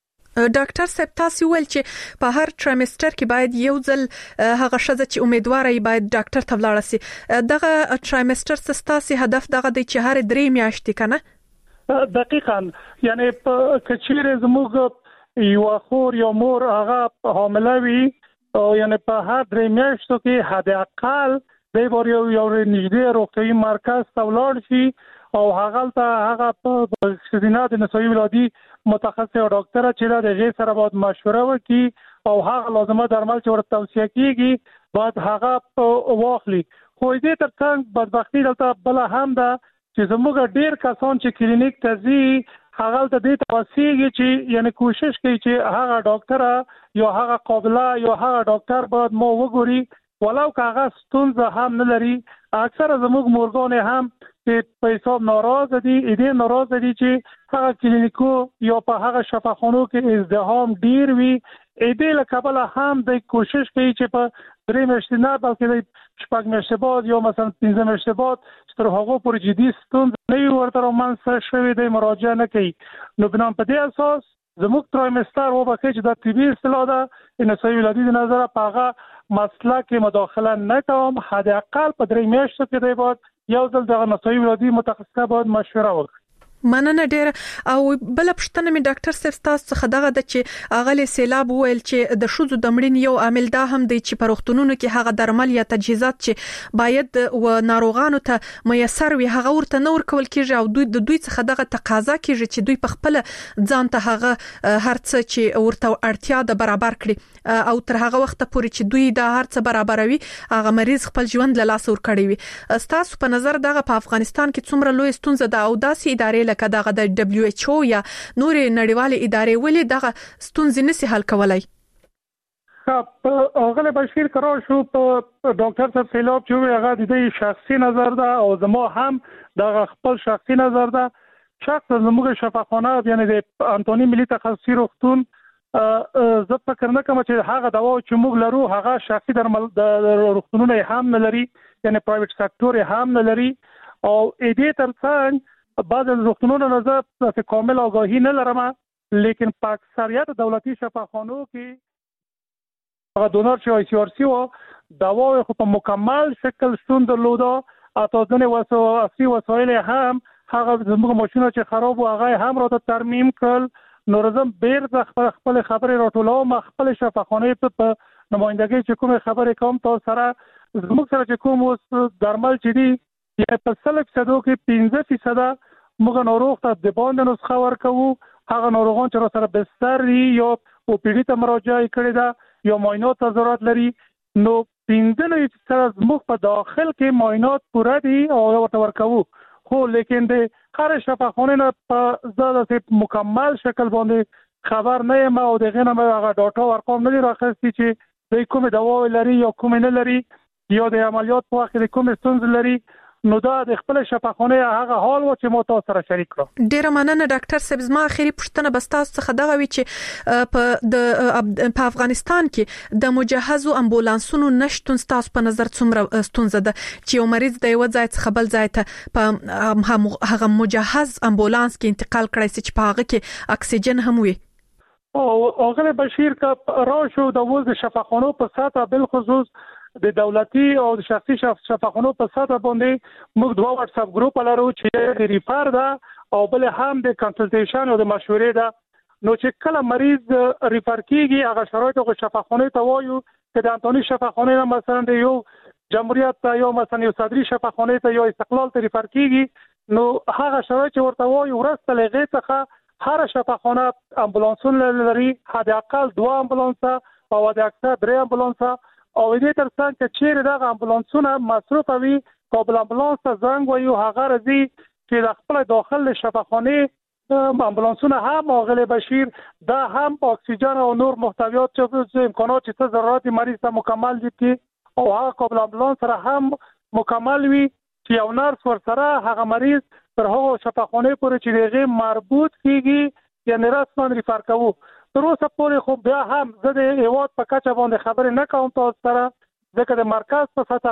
ډاکټر صاحب تاسو ویل چې په هر ترایمستر کې باید یو ځل هغه شزه چې امیدواره باید ډاکټر ته ولاړ شي. دغه ترایمستر ستاسو هدف دغه دی چې هر 3 میاشتې کنه دقیقاً یعنی په کچېره زموږ یو خور یا مور هغه حامله وي او یعنی په هر 3 میاشتو کې حد اقل د یو نږدې روغتیايي مرکز ته ولاړ شي او هغه په سینه د نسوي ولادي متخصص او ډاکټر چې د غیر سره باید مشوره وکړي او هغه لازمه درمل چې ورته توصیه کیږي باید هغه واخلي. خو دې ترڅنګ بدبختی دلته بل هم ده چې زموږ ډیر کسان چې کلینیک ته ځي هغه ته دې توصیه چې یعنی کوشش کوي چې هغه ډاکټر یا هغه قابله یا هغه ډاکټر باید مو وګوري ولو کاغه ستونزه هم نه لري. اکثر زموږ مورګان هم چې په حساب ناراضه دي دې ناراضه دي چې هغه کلینیکو یا په هغه شفاخانو کې ازدحام ډیر وي. دې له کبله هم د کوشش کوي چې په 3 میاشتې نه بلکې د 4 میاشتې بعد یا مثلا 15 میاشتې بعد تر هغه پورې جدي ستونزې نه ورته رومانس شوي د مراجعه نه کوي. نو بنا په دې اساس زموږ ترایمستر وبخې چې د طبي اصطلاح ده ان نسوي ولادي د نظر په هغه مسله کې مداخله نه کوم. حد اقل په 3 میاشتو کې دی باید یو ځل د نسوي ولادي متخصص باید مشوره وکړي. مننه ډیر. او بل پښتنه می ډاکټر صاحب تاسو څخه دغه د چې اغلی سیلاب ویل چې د شوزو د مړین یو عامل دا هم دی چې په روغتونونو کې هغه درمل یا تجهیزات چې باید و ناروغانو ته میسر وي هغه ورته نور کول کیږي او دوی څخه دغه تقاضا کیږي چې دوی په خپل ځان ته هغه هرڅه چې ورته اړتیا ده برابر کړي او تر هغه وخت پورې چې دوی دا هرڅه برابروي هغه مریض خپل ژوند له لاس ور کړی وي. تاسو په نظر دغه په افغانستان کې څومره لوی ستونزه ده او داسې ادارې لکه دغه د WHO یا نور نړیوال ادارې ولې دغه ستونزې نشي حل کولای؟ هغه بشیر کرا شو په ډاکټر صاحب سیلاب چې هغه د دې شخصي نظر ده او زما هم د خپل شخصي نظر ده. شخص زموږ شفاخانه یعنی د انټونی ملي تخصصي روغتون زه فکر نه کوم چې هغه دوا چې موږ لرو هغه شخصي درمل د روغتونونو هم نه لري، یعنی پرایویټ سکتور هم نه لري. او دې ترڅنګ بعض روغتونونو نه زه کامل آگاهی نه لرم، لیکن په اکثریت دولتي شفاخانو کې هغه دونر چې آی سی آر سی و دوا خو په مکمل شکل شتون درلوده. اته ځنې اصلي وسایل هم هغه زموږ ماشینونه چې خراب و هغه هم راته ترمیم کړل. نو رزم بیر د خپل خبرې راټولوم، خپل شفاخانه په نمائندګۍ چې کوم خبرې کوم تاسو سره زموږ سره چې کوم اوس درمل چې دي یا په 100% کې 15% موږ ناروغ ته د باندې نسخه ورکوو. هغه ناروغان چې سره بستر یا او پی ډی ته مراجعه کړې ده یا معاینات ته ضرورت لري، نو 15% زموږ په داخل کې معاینات پوره دي او ورته ورکوو. خو لیکن د هر شفاخانه نه په زړه مکمل شکل باندې خبر نه یم او دغه نه هغه ډاټا ارقام نه راخستي چې د کوم دوا لري یا کوم نه لري یا د عملیات په وخت کې کوم ستونزې لري. نو دا د خپل شفاخانه هغه حال و چې مو تاسو سره شریک کړو. ډیره مننه ډاکټر صاحب. زما اخیری پوښتنه بس تاسو څخه دغه وی چې په افغانستان کې د مجهزو امبولانسونو نشټون تاسو په نظر څومره ستونزه ده چې یو مریض د یو ځای څخه بل ځای ته په هغه مجهز امبولانس کې انتقال کړی چې په هغه کې اکسیجن هم وي؟ او هغه بشیر کا راشو د وز شفاخانو په ساته بل خصوص د دولتي او د شخصي شفاخانو په ساته باندې موږ دوه واتس اپ ګروپ لرو چې د ریفر ده او بل هم د کنسلټیشن او د مشورې ده. نو چې کله مریض ریفر کیږي هغه شرایط او شفاخانه ته وایو چې د انټونی شفاخانه مثلا د یو جمهوریت ته یو مثلا یو صدري شفاخانه ته یو استقلال ته ریفر کیږي، نو هغه شرایط ورته وایو ورسته لغې څخه هر شفاخانه امبولانسونه لري، حد اقل 2 امبولانسه او حد اکثر 3 امبولانسه. او دې ترڅنګ چې چیرې دغه امبولانسونه مصروف وي قابل امبولانس ته زنګ وایو هغه راځي چې د خپل داخل شفاخانه امبولانسونه هم غلې بشیر دا هم اکسیجن او نور محتویات چې امکانات چې ضرورت مریض ته مکمل دي او هغه قابل امبولانس سره هم مکمل وي چې یو نرس ور سره هغه مریض تر هغه شفاخانه پورې چې دغه مربوط کیږي یعنی رسما ریفر کوو. تر اوسه پورې خو بیا هم زه د هیواد په کچه باندې خبرې نه کوم تاسو سره، ځکه د مرکز په سطح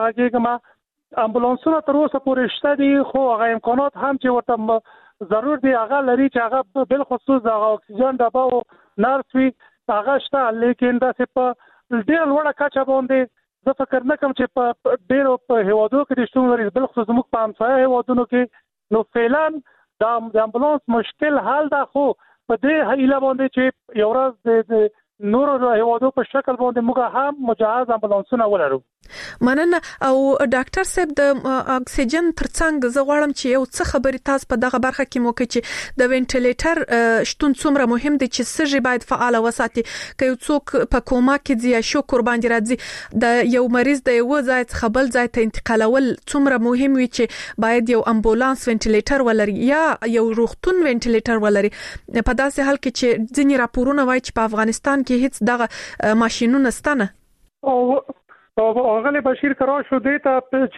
کې امبولانسونه تر اوسه پورې شته دي، خو هغه امکانات هم چې ورته ضرور دي هغه لري چې هغه بل خصوص د اکسیجن ډبه او نرس وي هغه شته. لیکن دا چې په ډېر لوړه کچه باندې زه فکر نه کوم چې په ډېرو په هیوادو کې د شتون لري، بل خصوص موږ په همسایه هیوادونو کې نو فعلا د امبولانس مشکل حل ده. خو په دې هیله باندې چې یو ورځ د نور هیوادو په شکل باندې موږ هم مجهز امبولانسونه ولرو. مننه. او ډاکټر صاحب د اکسیجن ترڅنګ زه غواړم چې یو څه خبرې تاسو په دغه برخه کې مو کې چې د وینټیلیټر شتون څومره مهم دی چې سږي باید فعال وساتي. که یو څوک په کوما کې دی یا شوک باندې راځي د یو مریض د یو ځای څخه بل ځای ته انتقالول څومره مهم وي چې باید یو امبولانس وینټیلیټر ولري یا یو روغتون وینټیلیټر ولري. په داسې حال کې چې ځینې راپورونه وایي چې په افغانستان کې هیڅ دغه ماشينونه ستنه او هغه بشیر کرا شو دیتا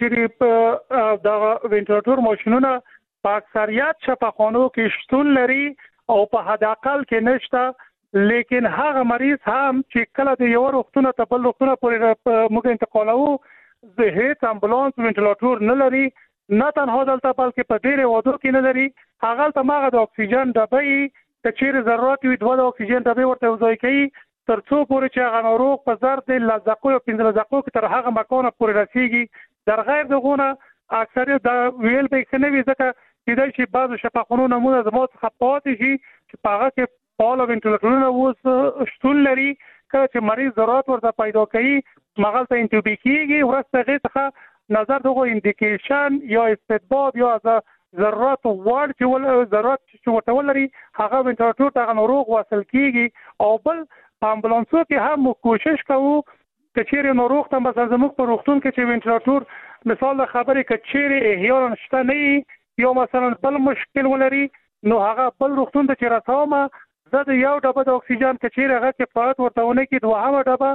چې د وینټیلیټر ماشينونه په اکثریت شفاخانو کې شتون لري او په حد اقل کې نشته، لیکن هغه مریض هم چې کله د یو روغتون ته بل روغتون پورې موږ انتقالوو زه هیڅ امبولانس وینټیلیټر نه لري، نه تنها دلته بلکې په ډېر وادو کې نه لري. هغه ته ماغه د اکسیجن ډبې چې چیرې ضرورت وي 2 اکسیجن ډبې ورته وځای کوي تر څو پورې چې هغه ناروغ په زر د لزقو او 15 لزقو کې تر هغه مکان پورې رسیږي. در غیر دغه اکثریت د ویل به خنوي ځکه چې د شي بعض شفاخانو نمونه زموږ څخه پاتې شي چې په هغه کې فعال وینټیلیټرونه اوس شتون لري. کله چې مریض ضرورت ورته پیدا کوي مغل ته انټوبي کیږي ورسته غي څخه نظر دغه انډیکیشن یا استدباب یا ضرورت وړ چې ول ضرورت چې ورته ولري هغه وینټیلیټر ته ناروغ وصل کیږي. او بل امبولانسو کې هم کوشش کوو چې چیرې ناروغ ته مثلا زموږ په روغتون کې چې وینټیلیټر مثال د خبرې کې چیرې احیانا شته نه یو مثلا بل مشکل ولري نو هغه بل روغتون ته چې راځومه زه د یو ډبه د اکسیجن کې چیرې هغه کې فعالیت ورته ونه کې دوهمه ډبه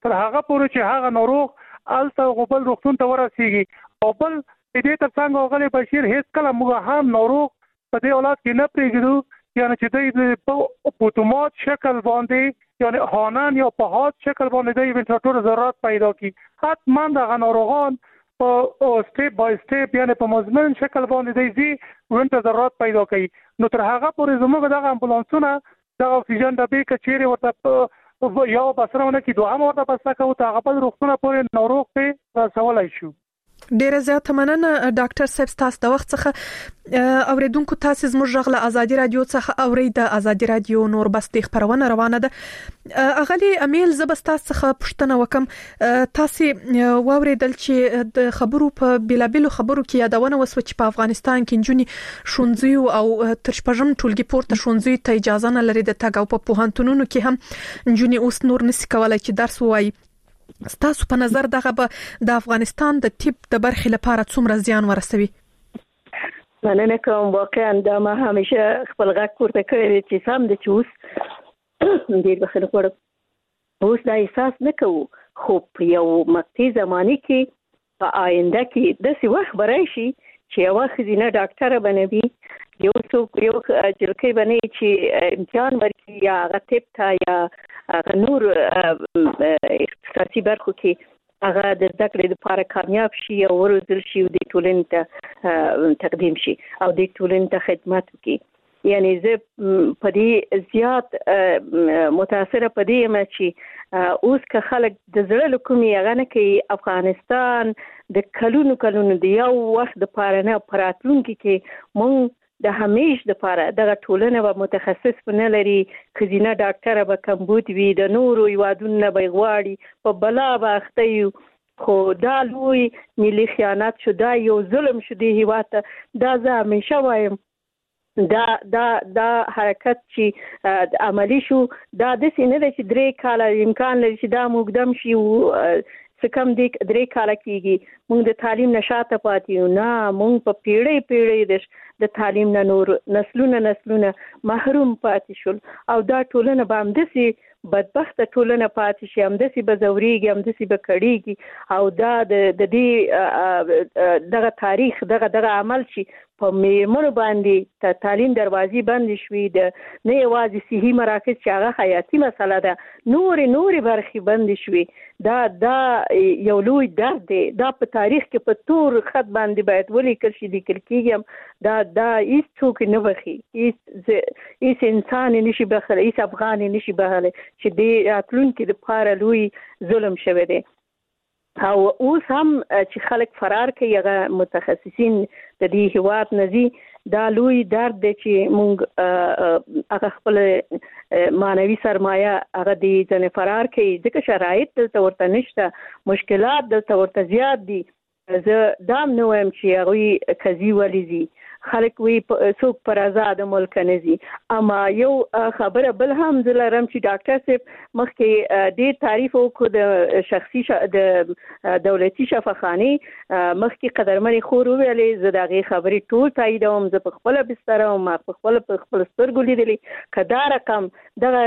تر هغه پورې چې هغه ناروغ الته غوبل روغتون ته ورسیږي او بل دې ترڅنګ غلي بشیر هیڅ کله موږ هم ناروغ په دې اولاد کې نه پریږدو یعنی چې د اتومات شکل باندې یعنی هانن یا په هات شکل باندې د وینټیلیټر ضرورت پیدا کی حتما د ناروغان په سټیپ بای سټیپ یعنی په مزمن شکل باندې د وینټیلیټر ضرورت پیدا کوي نو تر هغه پورې زموږ د امبولانسونو د اکسیجن ډبې کچېره ورته یو بسرونه کې دوه ورته بسته کوي ته هغه په روغتون پورې ناروغ په رسولای شو ډیره زیاته مننه ډاکټر صاحب تاسو د وخت څخه اوریدونکو تاسو زموږ غږ له ازادي رادیو څخه اورید ازادي رادیو نور بستي خبرونه روانه ده اغلی امیل زبستا څخه پښتنه وکم تاسو واوریدل چې د خبرو په بلابلو خبرو کې یادونه وسو چې په افغانستان کې جنونی شونځي او تر شپږم ټولګي پورته شونځي ته اجازه نه لري د تاګ او په پوهنتونونو کې هم جنونی اوس نور نسی کولای چې درس وایي ستاسو په نظر دغه به د افغانستان د طب د برخې لپاره څومره زیان ورسوي؟ مننه کوم واقعا دا ما همیشه خپل غږ ورته کړی چې سم د چوس ډیر بخښنه کوم اوس دا احساس نه کوو خو په یو مقطع زماني کې په آینده کې د څه وخت برایشي چې یو خزینه ډاکټر بنوي یو څوک یو جلکې بنوي چې امتحان ورکړي یا غتب تا یا نور اختصاصي برخو کې هغه د زده کړې لپاره کامیاب شي او ورزل شي او د ټولنې ته تقدیم شي او د ټولنې ته خدمت وکړي یعنی زه په دې زیات متاثره په دې یم چې اوس که خلک د زړه له کومې هغه نه کوي افغانستان د کلونو د یو وخت د پاره نه پراتلونکي کې مونږ د همیش د پاره دغه ټولنه به متخصص نه لري خزینه ډاکټر به کمبود وي د نورو یوادونه به غواړي په بلا به اخته خو دا لوی ملي خیانت شو دا یو ظلم شو دی هیواد دا زه همیشه وایم دا حرکت چې عملی شو دا د سینې د چې 3 کال امکان لري چې دا مقدم شي سکم د 3 کال کېږي موږ د تعلیم نشاته پاتې یو نه موږ په پیړۍ د تعلیم نه نور نسلونه محروم پاتې شول او دا ټولنه به همدسي بدبخته ټولنه پاتې شي همدسي به زوريږي همدسي به کړيږي او دا د دې دغه تاریخ دغه عمل چې په میرمنو باندې تعلیم دروازې بند شوې د نه یوازې صحي مراکز چې هغه حیاتي مسله ده نور برخې بند شوې دا یو لوی درد دی دا په تاریخ کې په تور خط باندې باید ولیکل شي لیکل کېږي دا هیڅ څوک نه بخي هیڅ انسان نشي بخله هیڅ افغان نشي بخله چې د راتلونکي د پاره لوی ظلم شوی دی او اوس هم چې خلک فرار کوي هغه متخصصین د دې هیواد نزي دا لوی درد دی چې مونږ هغه خپل مانوي سرمایه هغه د ځنه فرار کوي ځکه شرایط دلته ورته نشته مشکلات دلته ورته زیات دي زه دام نو هم چې هغه کزي ولېزي خلک وی څوک پر آزاد ملک نزي اما یو خبره بل هم زلرم چې ډاکټر صاحب مخکې ډېر تعریف وکړ د شخصي د دولتي شفاخانه مخکې قدرمنې خور ویلې زه دغه خبرې ټول تاییدوم زه په خپل بستر او ما په خپل سترګو لیدلې کدا رقم دغه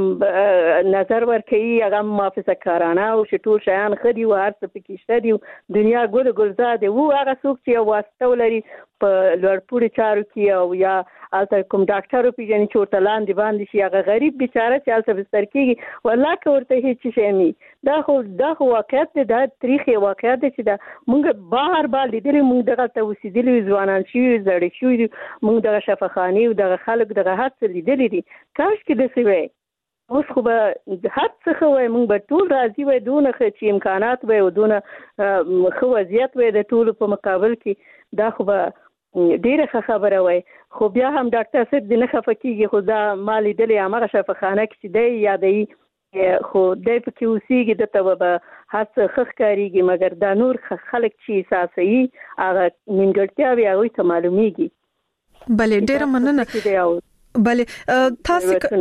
نظر ورکړي هغه محافظه کارانه او ټول شیان خدي او هر څه پکې شته دي دنیا ګلزاده وو هغه څوک چې واسطه ولري په لوړپوړي چارو کې او یا الته کوم ډاکټر پیژني چې ورته لاندې باندې شي هغه غریب بیچاره چې الته بستر کېږي والله که ورته هیڅ شي نه دا خو واقعیت دی دا تاریخي واقعیت دی چې دا موږ بار لیدلې موږ دغه ته اوسېدلي ځوانان شي زړې شوي موږ دغه شفاخانې او دغه خلک دغه هر څه لیدلي دي کاش کې داسې وی اوس خو به هر څه وای موږ به ټول راضي وای دونه چې امکانات وای او دونه ښه وضعیت وای د ټولو په مقابل کې دا خو به ډیره خبره وای خو بیا هم ډاکټر صاحب د نه خفه کېږي خو دا ما لیدلې هماغه شفاخانه کې چې دی یادوي خو دی پکې اوسېږي دته به هر څه ښه ښکارېږي مګر دا نور خلک چې احساسوي هغه نیمګړتیاوې هغوی ته معلومیږي بله ډیره مننه بله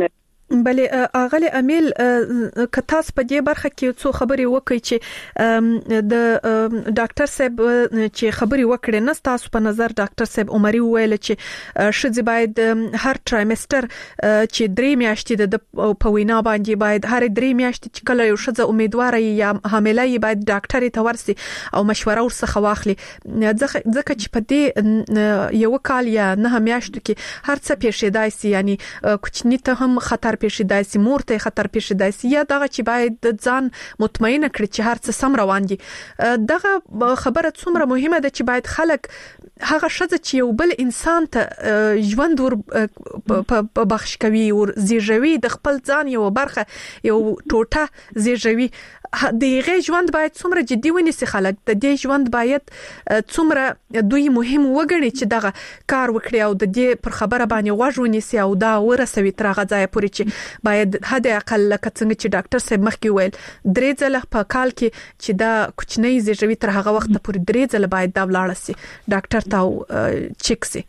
بلې اغلی امیل کتاس په دې برخه کې څو خبرې وکړي چې د ډاکټر صاحب چې خبرې وکړي نه تاسو په نظر ډاکټر صاحب عمري ویل چې شذ باید هر ټرایمستر چې 3 میاشتې د په وینا باندې باید هر 3 میاشتې چې کله یو شذ امیدوار یا حامله یې باید ډاکټر ته ورسي او مشوره ورڅخه واخلي ځکه چې په دې یو کال یا 9 میاشتو کې هر څه پیښیدای سي یعنی کوچنی ته هم خطر پیښیدای سي مور ته خطر پیښیدای سي یا دغه چې باید د ځان مطمئنه کړي چې هر څه سم روان دي دغه خبره څومره مهمه ده چې باید خلک هغه شذ چې یو بل انسان ته ژوند ور په بخښ کوي او زیږوي د خپل ځان یو برخه یو ټوټه زیږوي دغه ژوند باید څومره جدي ونیسي خلک د دې ژوند باید څومره دوی مهم وګڼي چې دغه کار وکړي او د دې پر خبره باندې غوږ ونیسي او دا ورسوي تر هغه ځای پورې چې باید حد اقل لکه څنګه چې ډاکټر صاحب مخکې ویل 3 ځله په کال کې چې دا کوچنی زیږوي تر هغه وخت پورې 3 ځله باید دا ولاړ سي ډاکټر ته چیک سي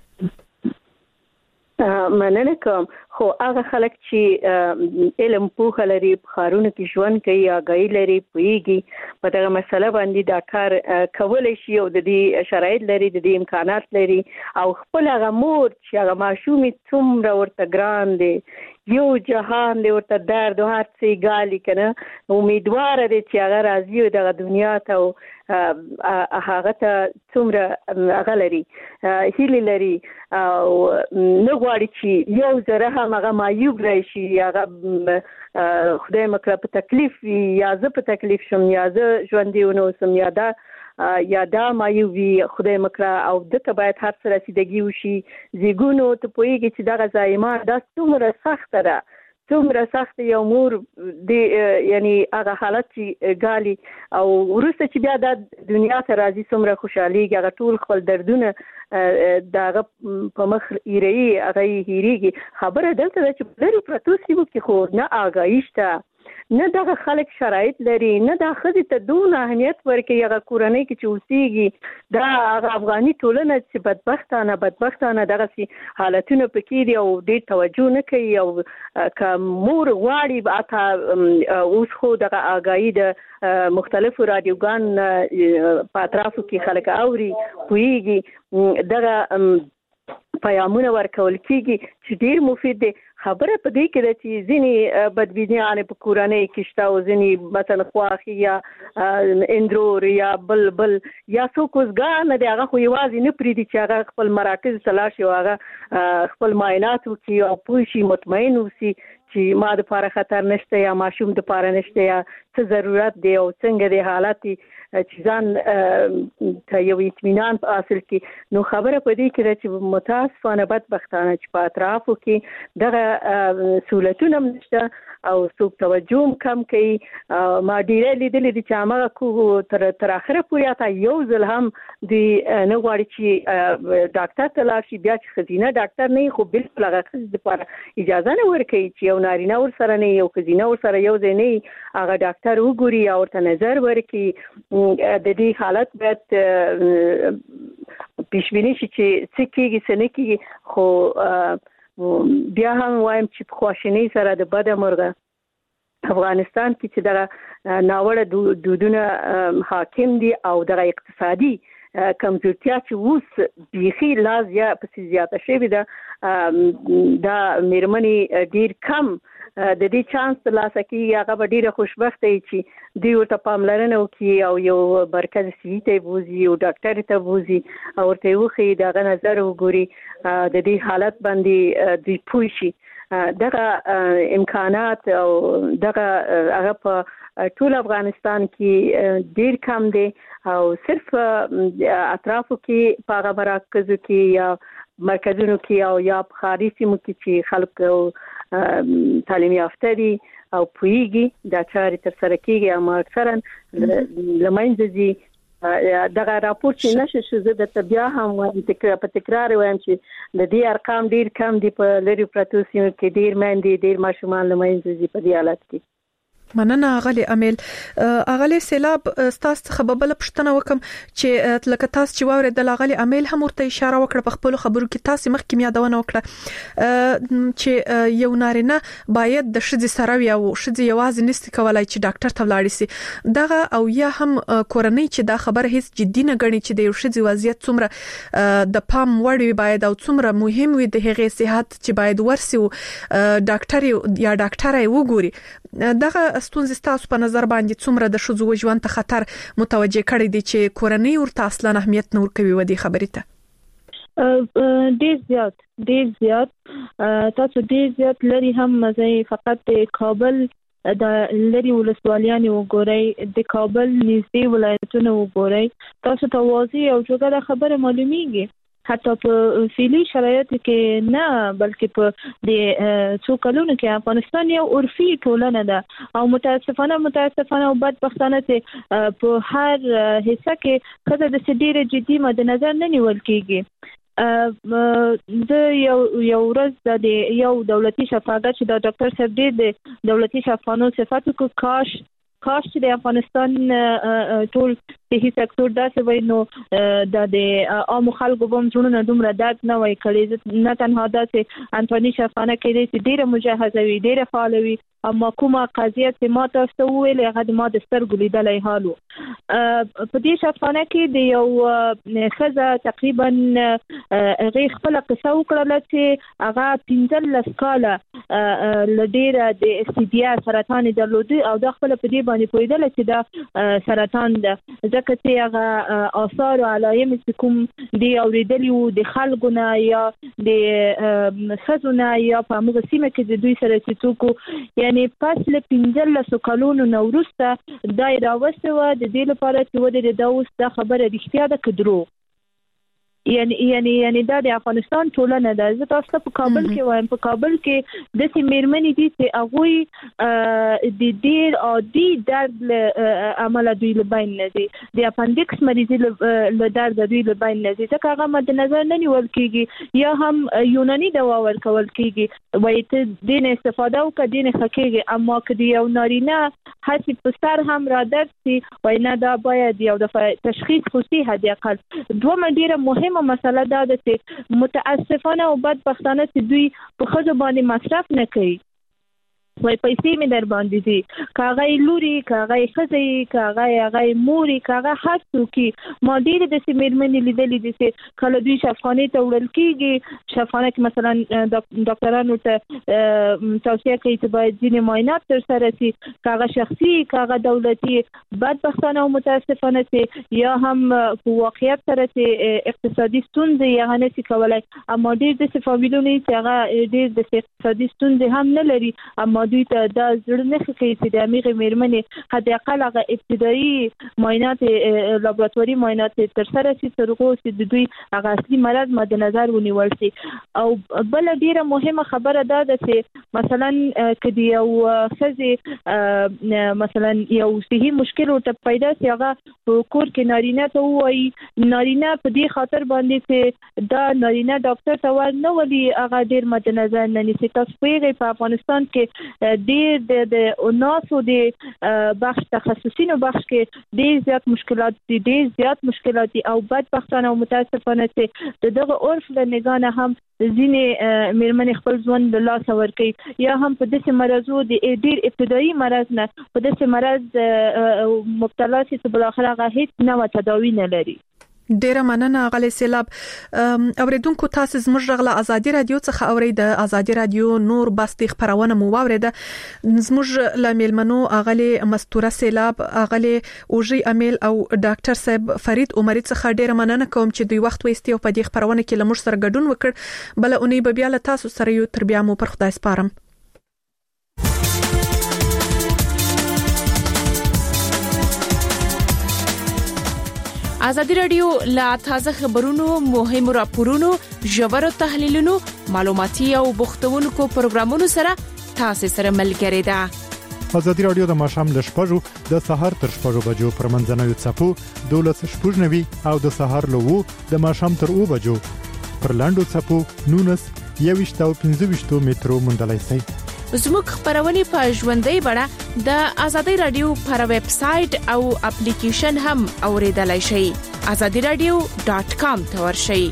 مننه کوم خو هغه خلک چې علم پوهه لري په خارونو کې ژوند کوي یا غي لري پويږي په دغه مسله باندې دا کار کولای شي او د دې شرایط لري د دې امکانات لري او خپل هغه مور چې هغه ماشومي څومره ورته ګران دي یو جهان دی ورته درد او هر څه ګالي کنه امیدوار دي چې هغه راځي د دنیا ته هغه ته څومره هغه لري هیله لري او نه غواړي چې یو ذره هغه مایوب راشي هغه خدای مکړه په تکلیف یا زه په تکلیف شم یا زه ژوندۍ ونه اوسم یا دا مایوبي خدای مکړه او دته باید هر څه رسیدګي وشي زیګونو ته پويږي چې دا غزایما دا څومره سخت ده څومره سخت یو مور دی یعنی هغه حالت چې ګالي او ورسته چې بیا د دنیا ته راځي څومره خوشحالي هغه ټول خپل دردونه داغه په مخ ایري هغه هیریږي خبره دلته چې لري پروتو سیمو کې خو نه آگاهی شته نه دغه خلک شرایط لري نه د خزي ته دون اهمیت ورکړي هغه کورنۍ کې چې اوسېږي دا افغاني ټولنه چې بدبختانه دغه سي حالتونه پکې دي او ډېر توجه نه کوي او کوم مور غواړي اته اوس خو دغه آگاهی د مختلفو رادیوګان په اطرافو کې خلک اوري پويږي دغه پیغامونه ورکول کیږي چې ډېر مفید دي خبره په دې کې ده چې ځینې بدبینیان په کورنۍ کې شته او ځینې مثلا خواخي یا اندرور یا بل یا څوک وزګان دي هغه خو یوازې نه پریدي چې هغه خپل مراکز تلاش او هغه خپل معاینات وکړي او پوه شي مطمئن وسی چې ما د لپاره خطر نشته یا ماشوم د لپاره نشته یا څه ضرورت دی او څنګه دی حالت چې ځان ته یو اطمینان حاصل کړي نو خبره په دې کې چې متاسفانه بدبختانه چې په اطرافو کې دغه سہولتونه نشته او څوک توجه کم کوي ما ډیره لیدلې چې هغه کو تر اخره پورې تا یو ځل هم د نه غواړي چې ډاکټر ته لاړ شي بیا چې خزینه ډاکټر نه خو بالکل هغه خزې لپاره اجازه نه ورکوي چې یو نارینه ور سره نه یو خزینه ور سره یو ځای نه هغه ډاکټر وګوري او ورته نظر ورکړي د دې حالت باید پیشبینی شي چې څه کېږي څه نه کېږي خو بیا هم وایم چې په خواشینی سره د بده مرغه افغانستان کې چې دغه ناوړه دودونه حاکم دي او دغه اقتصادي کمزورتیا چې اوس بیخي لازیا په زیاته شوی ده دا میرمنې ډیر کم د دې چانس ترلاسه کیږي هغه به ډیره خوشبخته وي چې دوی ورته پاملرنه وکړي او یو مرکز صحي ته بوزي او ډاکټر ته بوزي او ورته وښيي دغه نظر وګوري د دې حالت باندې دوی پوه شي دغه امکانات او دغه هغه په ټول افغانستان کې ډیر کم دي او صرف اطرافو کې په هغه مراکزو کې یا مرکزونو کې او یا په خارجي سیمو کې چې خلک تعلیم یافته دي او پوهیږي دا چارې تر سره کیږي اما اکثرا لمنځه دي دغه راپور چې نشه شو زه د طبيعه هم وایم تکرار وایم چې د دې ارقام ډیر کم دي په لری پروتو سیمو کې ډیر مندي ډیر ماشومان لمنځه دي په دې حالت کې مننه غلي امیل اغلی سیلاب ستاسو څخه ببل پښتنه وکم چې لکه تاسو چې واره د اغلی امیل هم ورته اشاره وکړه په خپل خبرو کې تاسو مخکې یادونه وکړه چې یو نارینه باید د شذ سره او شذ یوازې نست کولای چې ډاکټر ته ولاړ شي دغه او یا هم کورنۍ چې دا خبر هیڅ جدي نه غني چې د یو شذ وضعیت څومره د پام وړ باید او څومره مهم وي د هغې صحت چې باید ورسي ډاکټر یا ډاکټر یې وګوري دغه ستونزې تاسو په نظر باندې څومره د شذو ژوند ته خطر متوجه کړی دي چې کورنۍ ورته اصلا اهمیت نور کوي ودی خبرې ته ډیر زیات تاسو ډیر زیات لري هم مزه فقط کابل د لري ولسوالیان وګورئ د کابل نږدې ولایتونه وګورئ تاسو ته واضح او جوړه خبره معلومیږي حتی په فعلی شرایط کې نه بلکې په د څو کلونو کې افغانستان یو عرفي ټولنه ده او متاسفانه او بدبختانه چې په هر حصہ کې خدای د ډیره جدي مد نظر نه نیول کیږي د یو ورځ د یو دولتي شفاعت چې د ډاکټر صاحب د دولتي شفاعتونو صفاتو کو کاش چې د افغانستان ټول صحي سکتور داسې وای نو د عام خلکو په مزونه دومره درد نه وای کړی نه تنها داسې انټونی شفانه کې چې ډیره مجهزه وي ډیره فعال وي اما کومه قضیه چې ما تاسو ویل هغه ما د سترګو لیدلای حالو په دې شفانه کې د یو خزه تقریبا غي خپل قصه وکړه چې هغه 15 کاله لډیره د استدیا سرطان درلود او د خپل په دې باندې پویدل چې دا سرطان ده ځکه چې هغه آثار او علایم چې کوم دی اوریدلی د خلګونه یا د خزونه یا په موږ سیمه کې د دوی سره چې څوک یعنی پس له 15 کلونو نو وروسته دا راوسته و د دې لپاره چې و د اوس دا خبره رښتیا ده کډرو یعنی دا د افغانستان ټولنه ده زه تاسو په کابل کې وایم په کابل کې د سیمرمنې دي چې هغه د ډیر عادي درد عمل دوی له بین نه دي د اپندکس مریضي له درد دوی له بین نه دي ځکه هغه مد نظر نه نیول کیږي یا هم یوناني دوا ورکول کیږي وایي ته دین استفاده وکړه دین حقیقي اما کدی یو نارینه هڅه په سر هم را درد سي وایي نه دا باید یو د تشخیص خصوصي هدي اقل دوه ډیره مهمه مسله دا ده چې متاسفانه او بدبختانه چې دوی په خځو باندې مصرف نه کوي وای پیسې می در باندې دي کاغی لوري کاغی خزي کاغی موري کاغی هر څوکي ما ډیر د سیمرمنې لیدلې دي چې کله دوی شفاخانه ته وړل کیږي شفاخانه کې مثلا ډاکټرانو ته توصیه کوي چې باید ځینې معاینات تر سره شي کاغی شخصي کاغی دولتي بدبختانه او متاسفانه چې یا هم په واقعیت سره چې اقتصادي ستونزې یا نه سي کولای اما ډیر د فامیلونو چې هغه ډیر د اقتصادي ستونزې هم نه لري اما دوی ته دا زړه نه کوي چې د اميغه میرمنې حد اقل هغه ابتدایي معاینات لابراتواري معاینات تر سره شي ترغو چې د دوی هغه اصلي مرض مد نظر ونیول شي او بل ډیره مهمه خبره ده چې مثلا کدی یو خزي مثلا یو صحي مشکل ورته پیدا شي هغه کور کې نارینه ته وایي نارینه په دې خاطر باندې چې دا نارینه ډاکټر ته ور نه ولي هغه ډیر مد نظر نه نیسي تاسو په افغانستان کې ډیر د اناسو د بخش تخصصي نو بخش کې ډیر زیات مشکلات دي او بدبختانه او متاسفانه چې دغه عرف له نگاه هم ځینې میرمنې خپل ژوند له لاس ورکړي یا هم په داسې مرزو د ډیر ابتدایي مرز نه په داسې مرز مبتلا شي چې بل اخر هغه هیڅ نوې تداوی نه لري ډیره مننه غلي سیلاب اوریدونکو تاسو زموږ غلا ازادي رادیو څخه اورید ازادي رادیو نور باستی خبرونه مو واوریده زموږ لاملمنو غلي مستوره سیلاب غلي اوجي امیل او ډاکټر صاحب فرید عمري څخه ډیره مننه کوم چې دوی وخت وېستي او په دې خبرونه کې لمر سره ګډون وکړ بل اونۍ به بیا له تاسو سره یو تر بیا مو پر خدای سپارم ازادي رادیو لا تازه خبرونو مهم راپورونو ژور تحلیلونو معلوماتي او بوختونکو پروګرامونو سره تاسو سره ملګری ده ازادي رادیو د ماشام ل شپږو د سحر تر شپږو بجو پر منځنوي چپو 12:90 او د سحر له 2 د ماشام تر 2 بجو پر لاندو چپو 19 21 مترو مندلای سي زموږ خبرونه په ژوندۍ بڼه د ازادي رادیو پر ویب سټ او اپلیکیشن هم اوریدلای شئ. azadiradio.com ته ورشئ.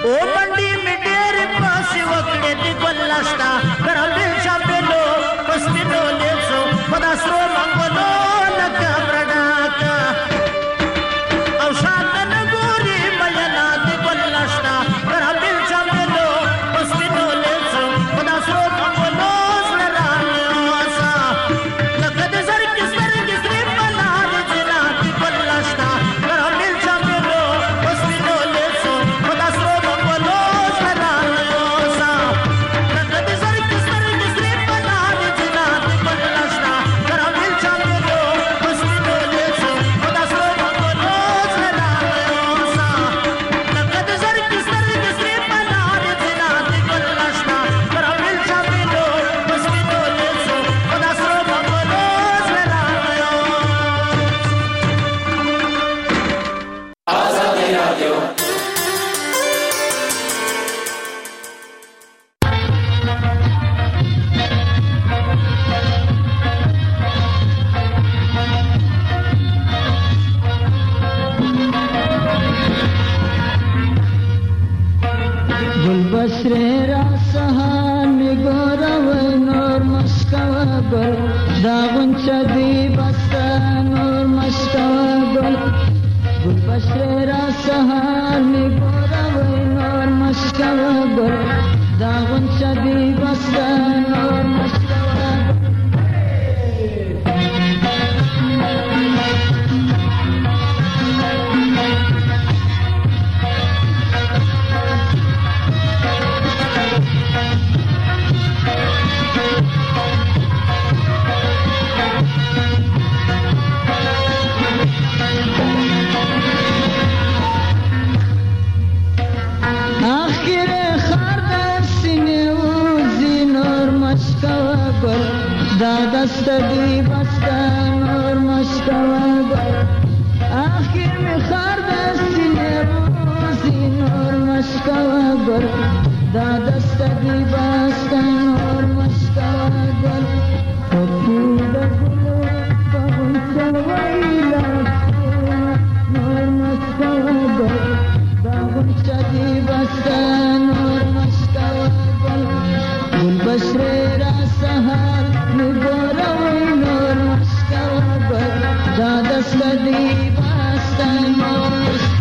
او باندې می ډېر پاسې وکړې د ګلشتا کرامل چاپلو پسپینو لیڅو پدا سرو منګلو لکه برډاکا او شاته نګوري ملنا د ګلشتا کرامل چاپلو پسپینو لیڅو پدا سرو منګلو زرانوسا لکه د زرګ زرګ زري بلار جنا د ګلشتا کرامل چاپلو پسپینو لیڅو پدا سرو منګلو زرانوسا لکه د زرګ زرګ زري بلار جنا د ګلشتا کرامل چاپلو پسپینو لیڅو پدا سرو منګلو زرانوسا لکه د زرګ زرګ زري بلار جنا د ګلشتا کرامل چاپلو پسپینو لیڅو پدا سرو منګلو Gulbasre rasahan gorav nor maskawa gol dagun chadi basta nor maskawa gol Gulbasre rasahan gorav nor maskawa gol dagun chadi basta nor maskawa آخر خردر سینه و زینور مشکوا گل دادست دی بسته نور مشکوا گل آخر می خردر سینه و زینور مشکوا گل دادست دی بسته نور مشکوا گل خود گلو پهون چویلا نور مشکوا گل dagun chadi basta nur maskawa gul gulbasre rasahar nugorawai nur maskawa gul dadastadi basta nur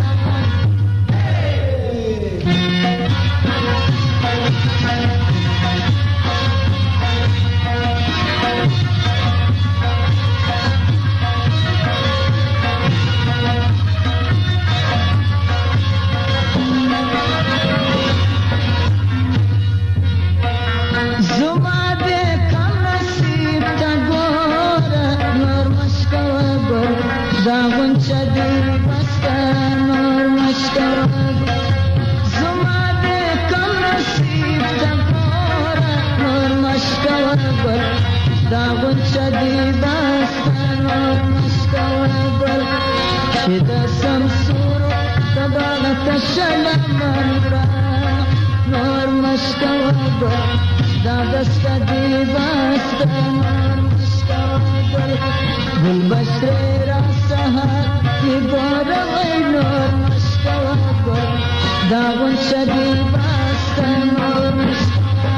Zuma de kam nasib ta gora nur maskawa gol dagun chadi basta nur maskawa gol Zuma de kam nasib ta gora nur maskawa gol dagun chadi basta nur maskawa gol shida samsur tabaga tashalamura nur maskawa gol دادست دی بسته نور مشکوا گل گلبسره را سهر نگاروی نور مشکوا گل داغون شدی بسته نور مشکوا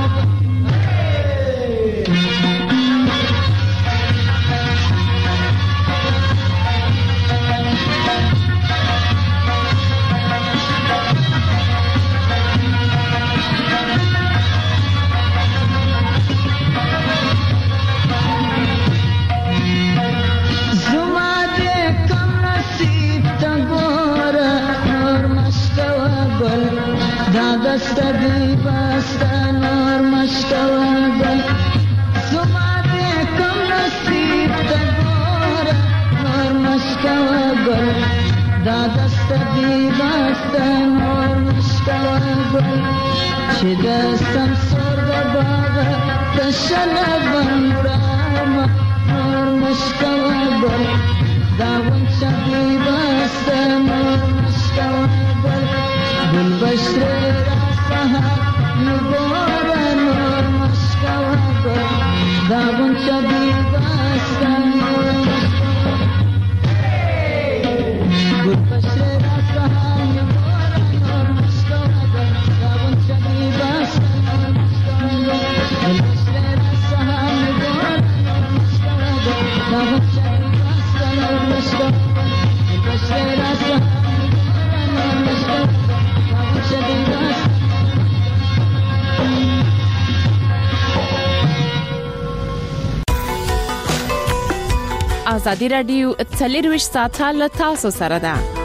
Zuma de kam nasib ta gora nor maskawa gol dadasta di basta nor maskawa gol Zuma de kam nasib ta gora nor maskawa gol dadasta di basta nor maskawa gol shida samsur da baga tashalabam rama nor maskawa gol dagun chadi basta nor maskawa gol gulbasre rasahar nugora nor maskawa gol dagun chadi basta nor maskawa gulbasre rasahar nugora nor maskawa gol ازادي رادیو 24 ساعته له تاسو سره ده.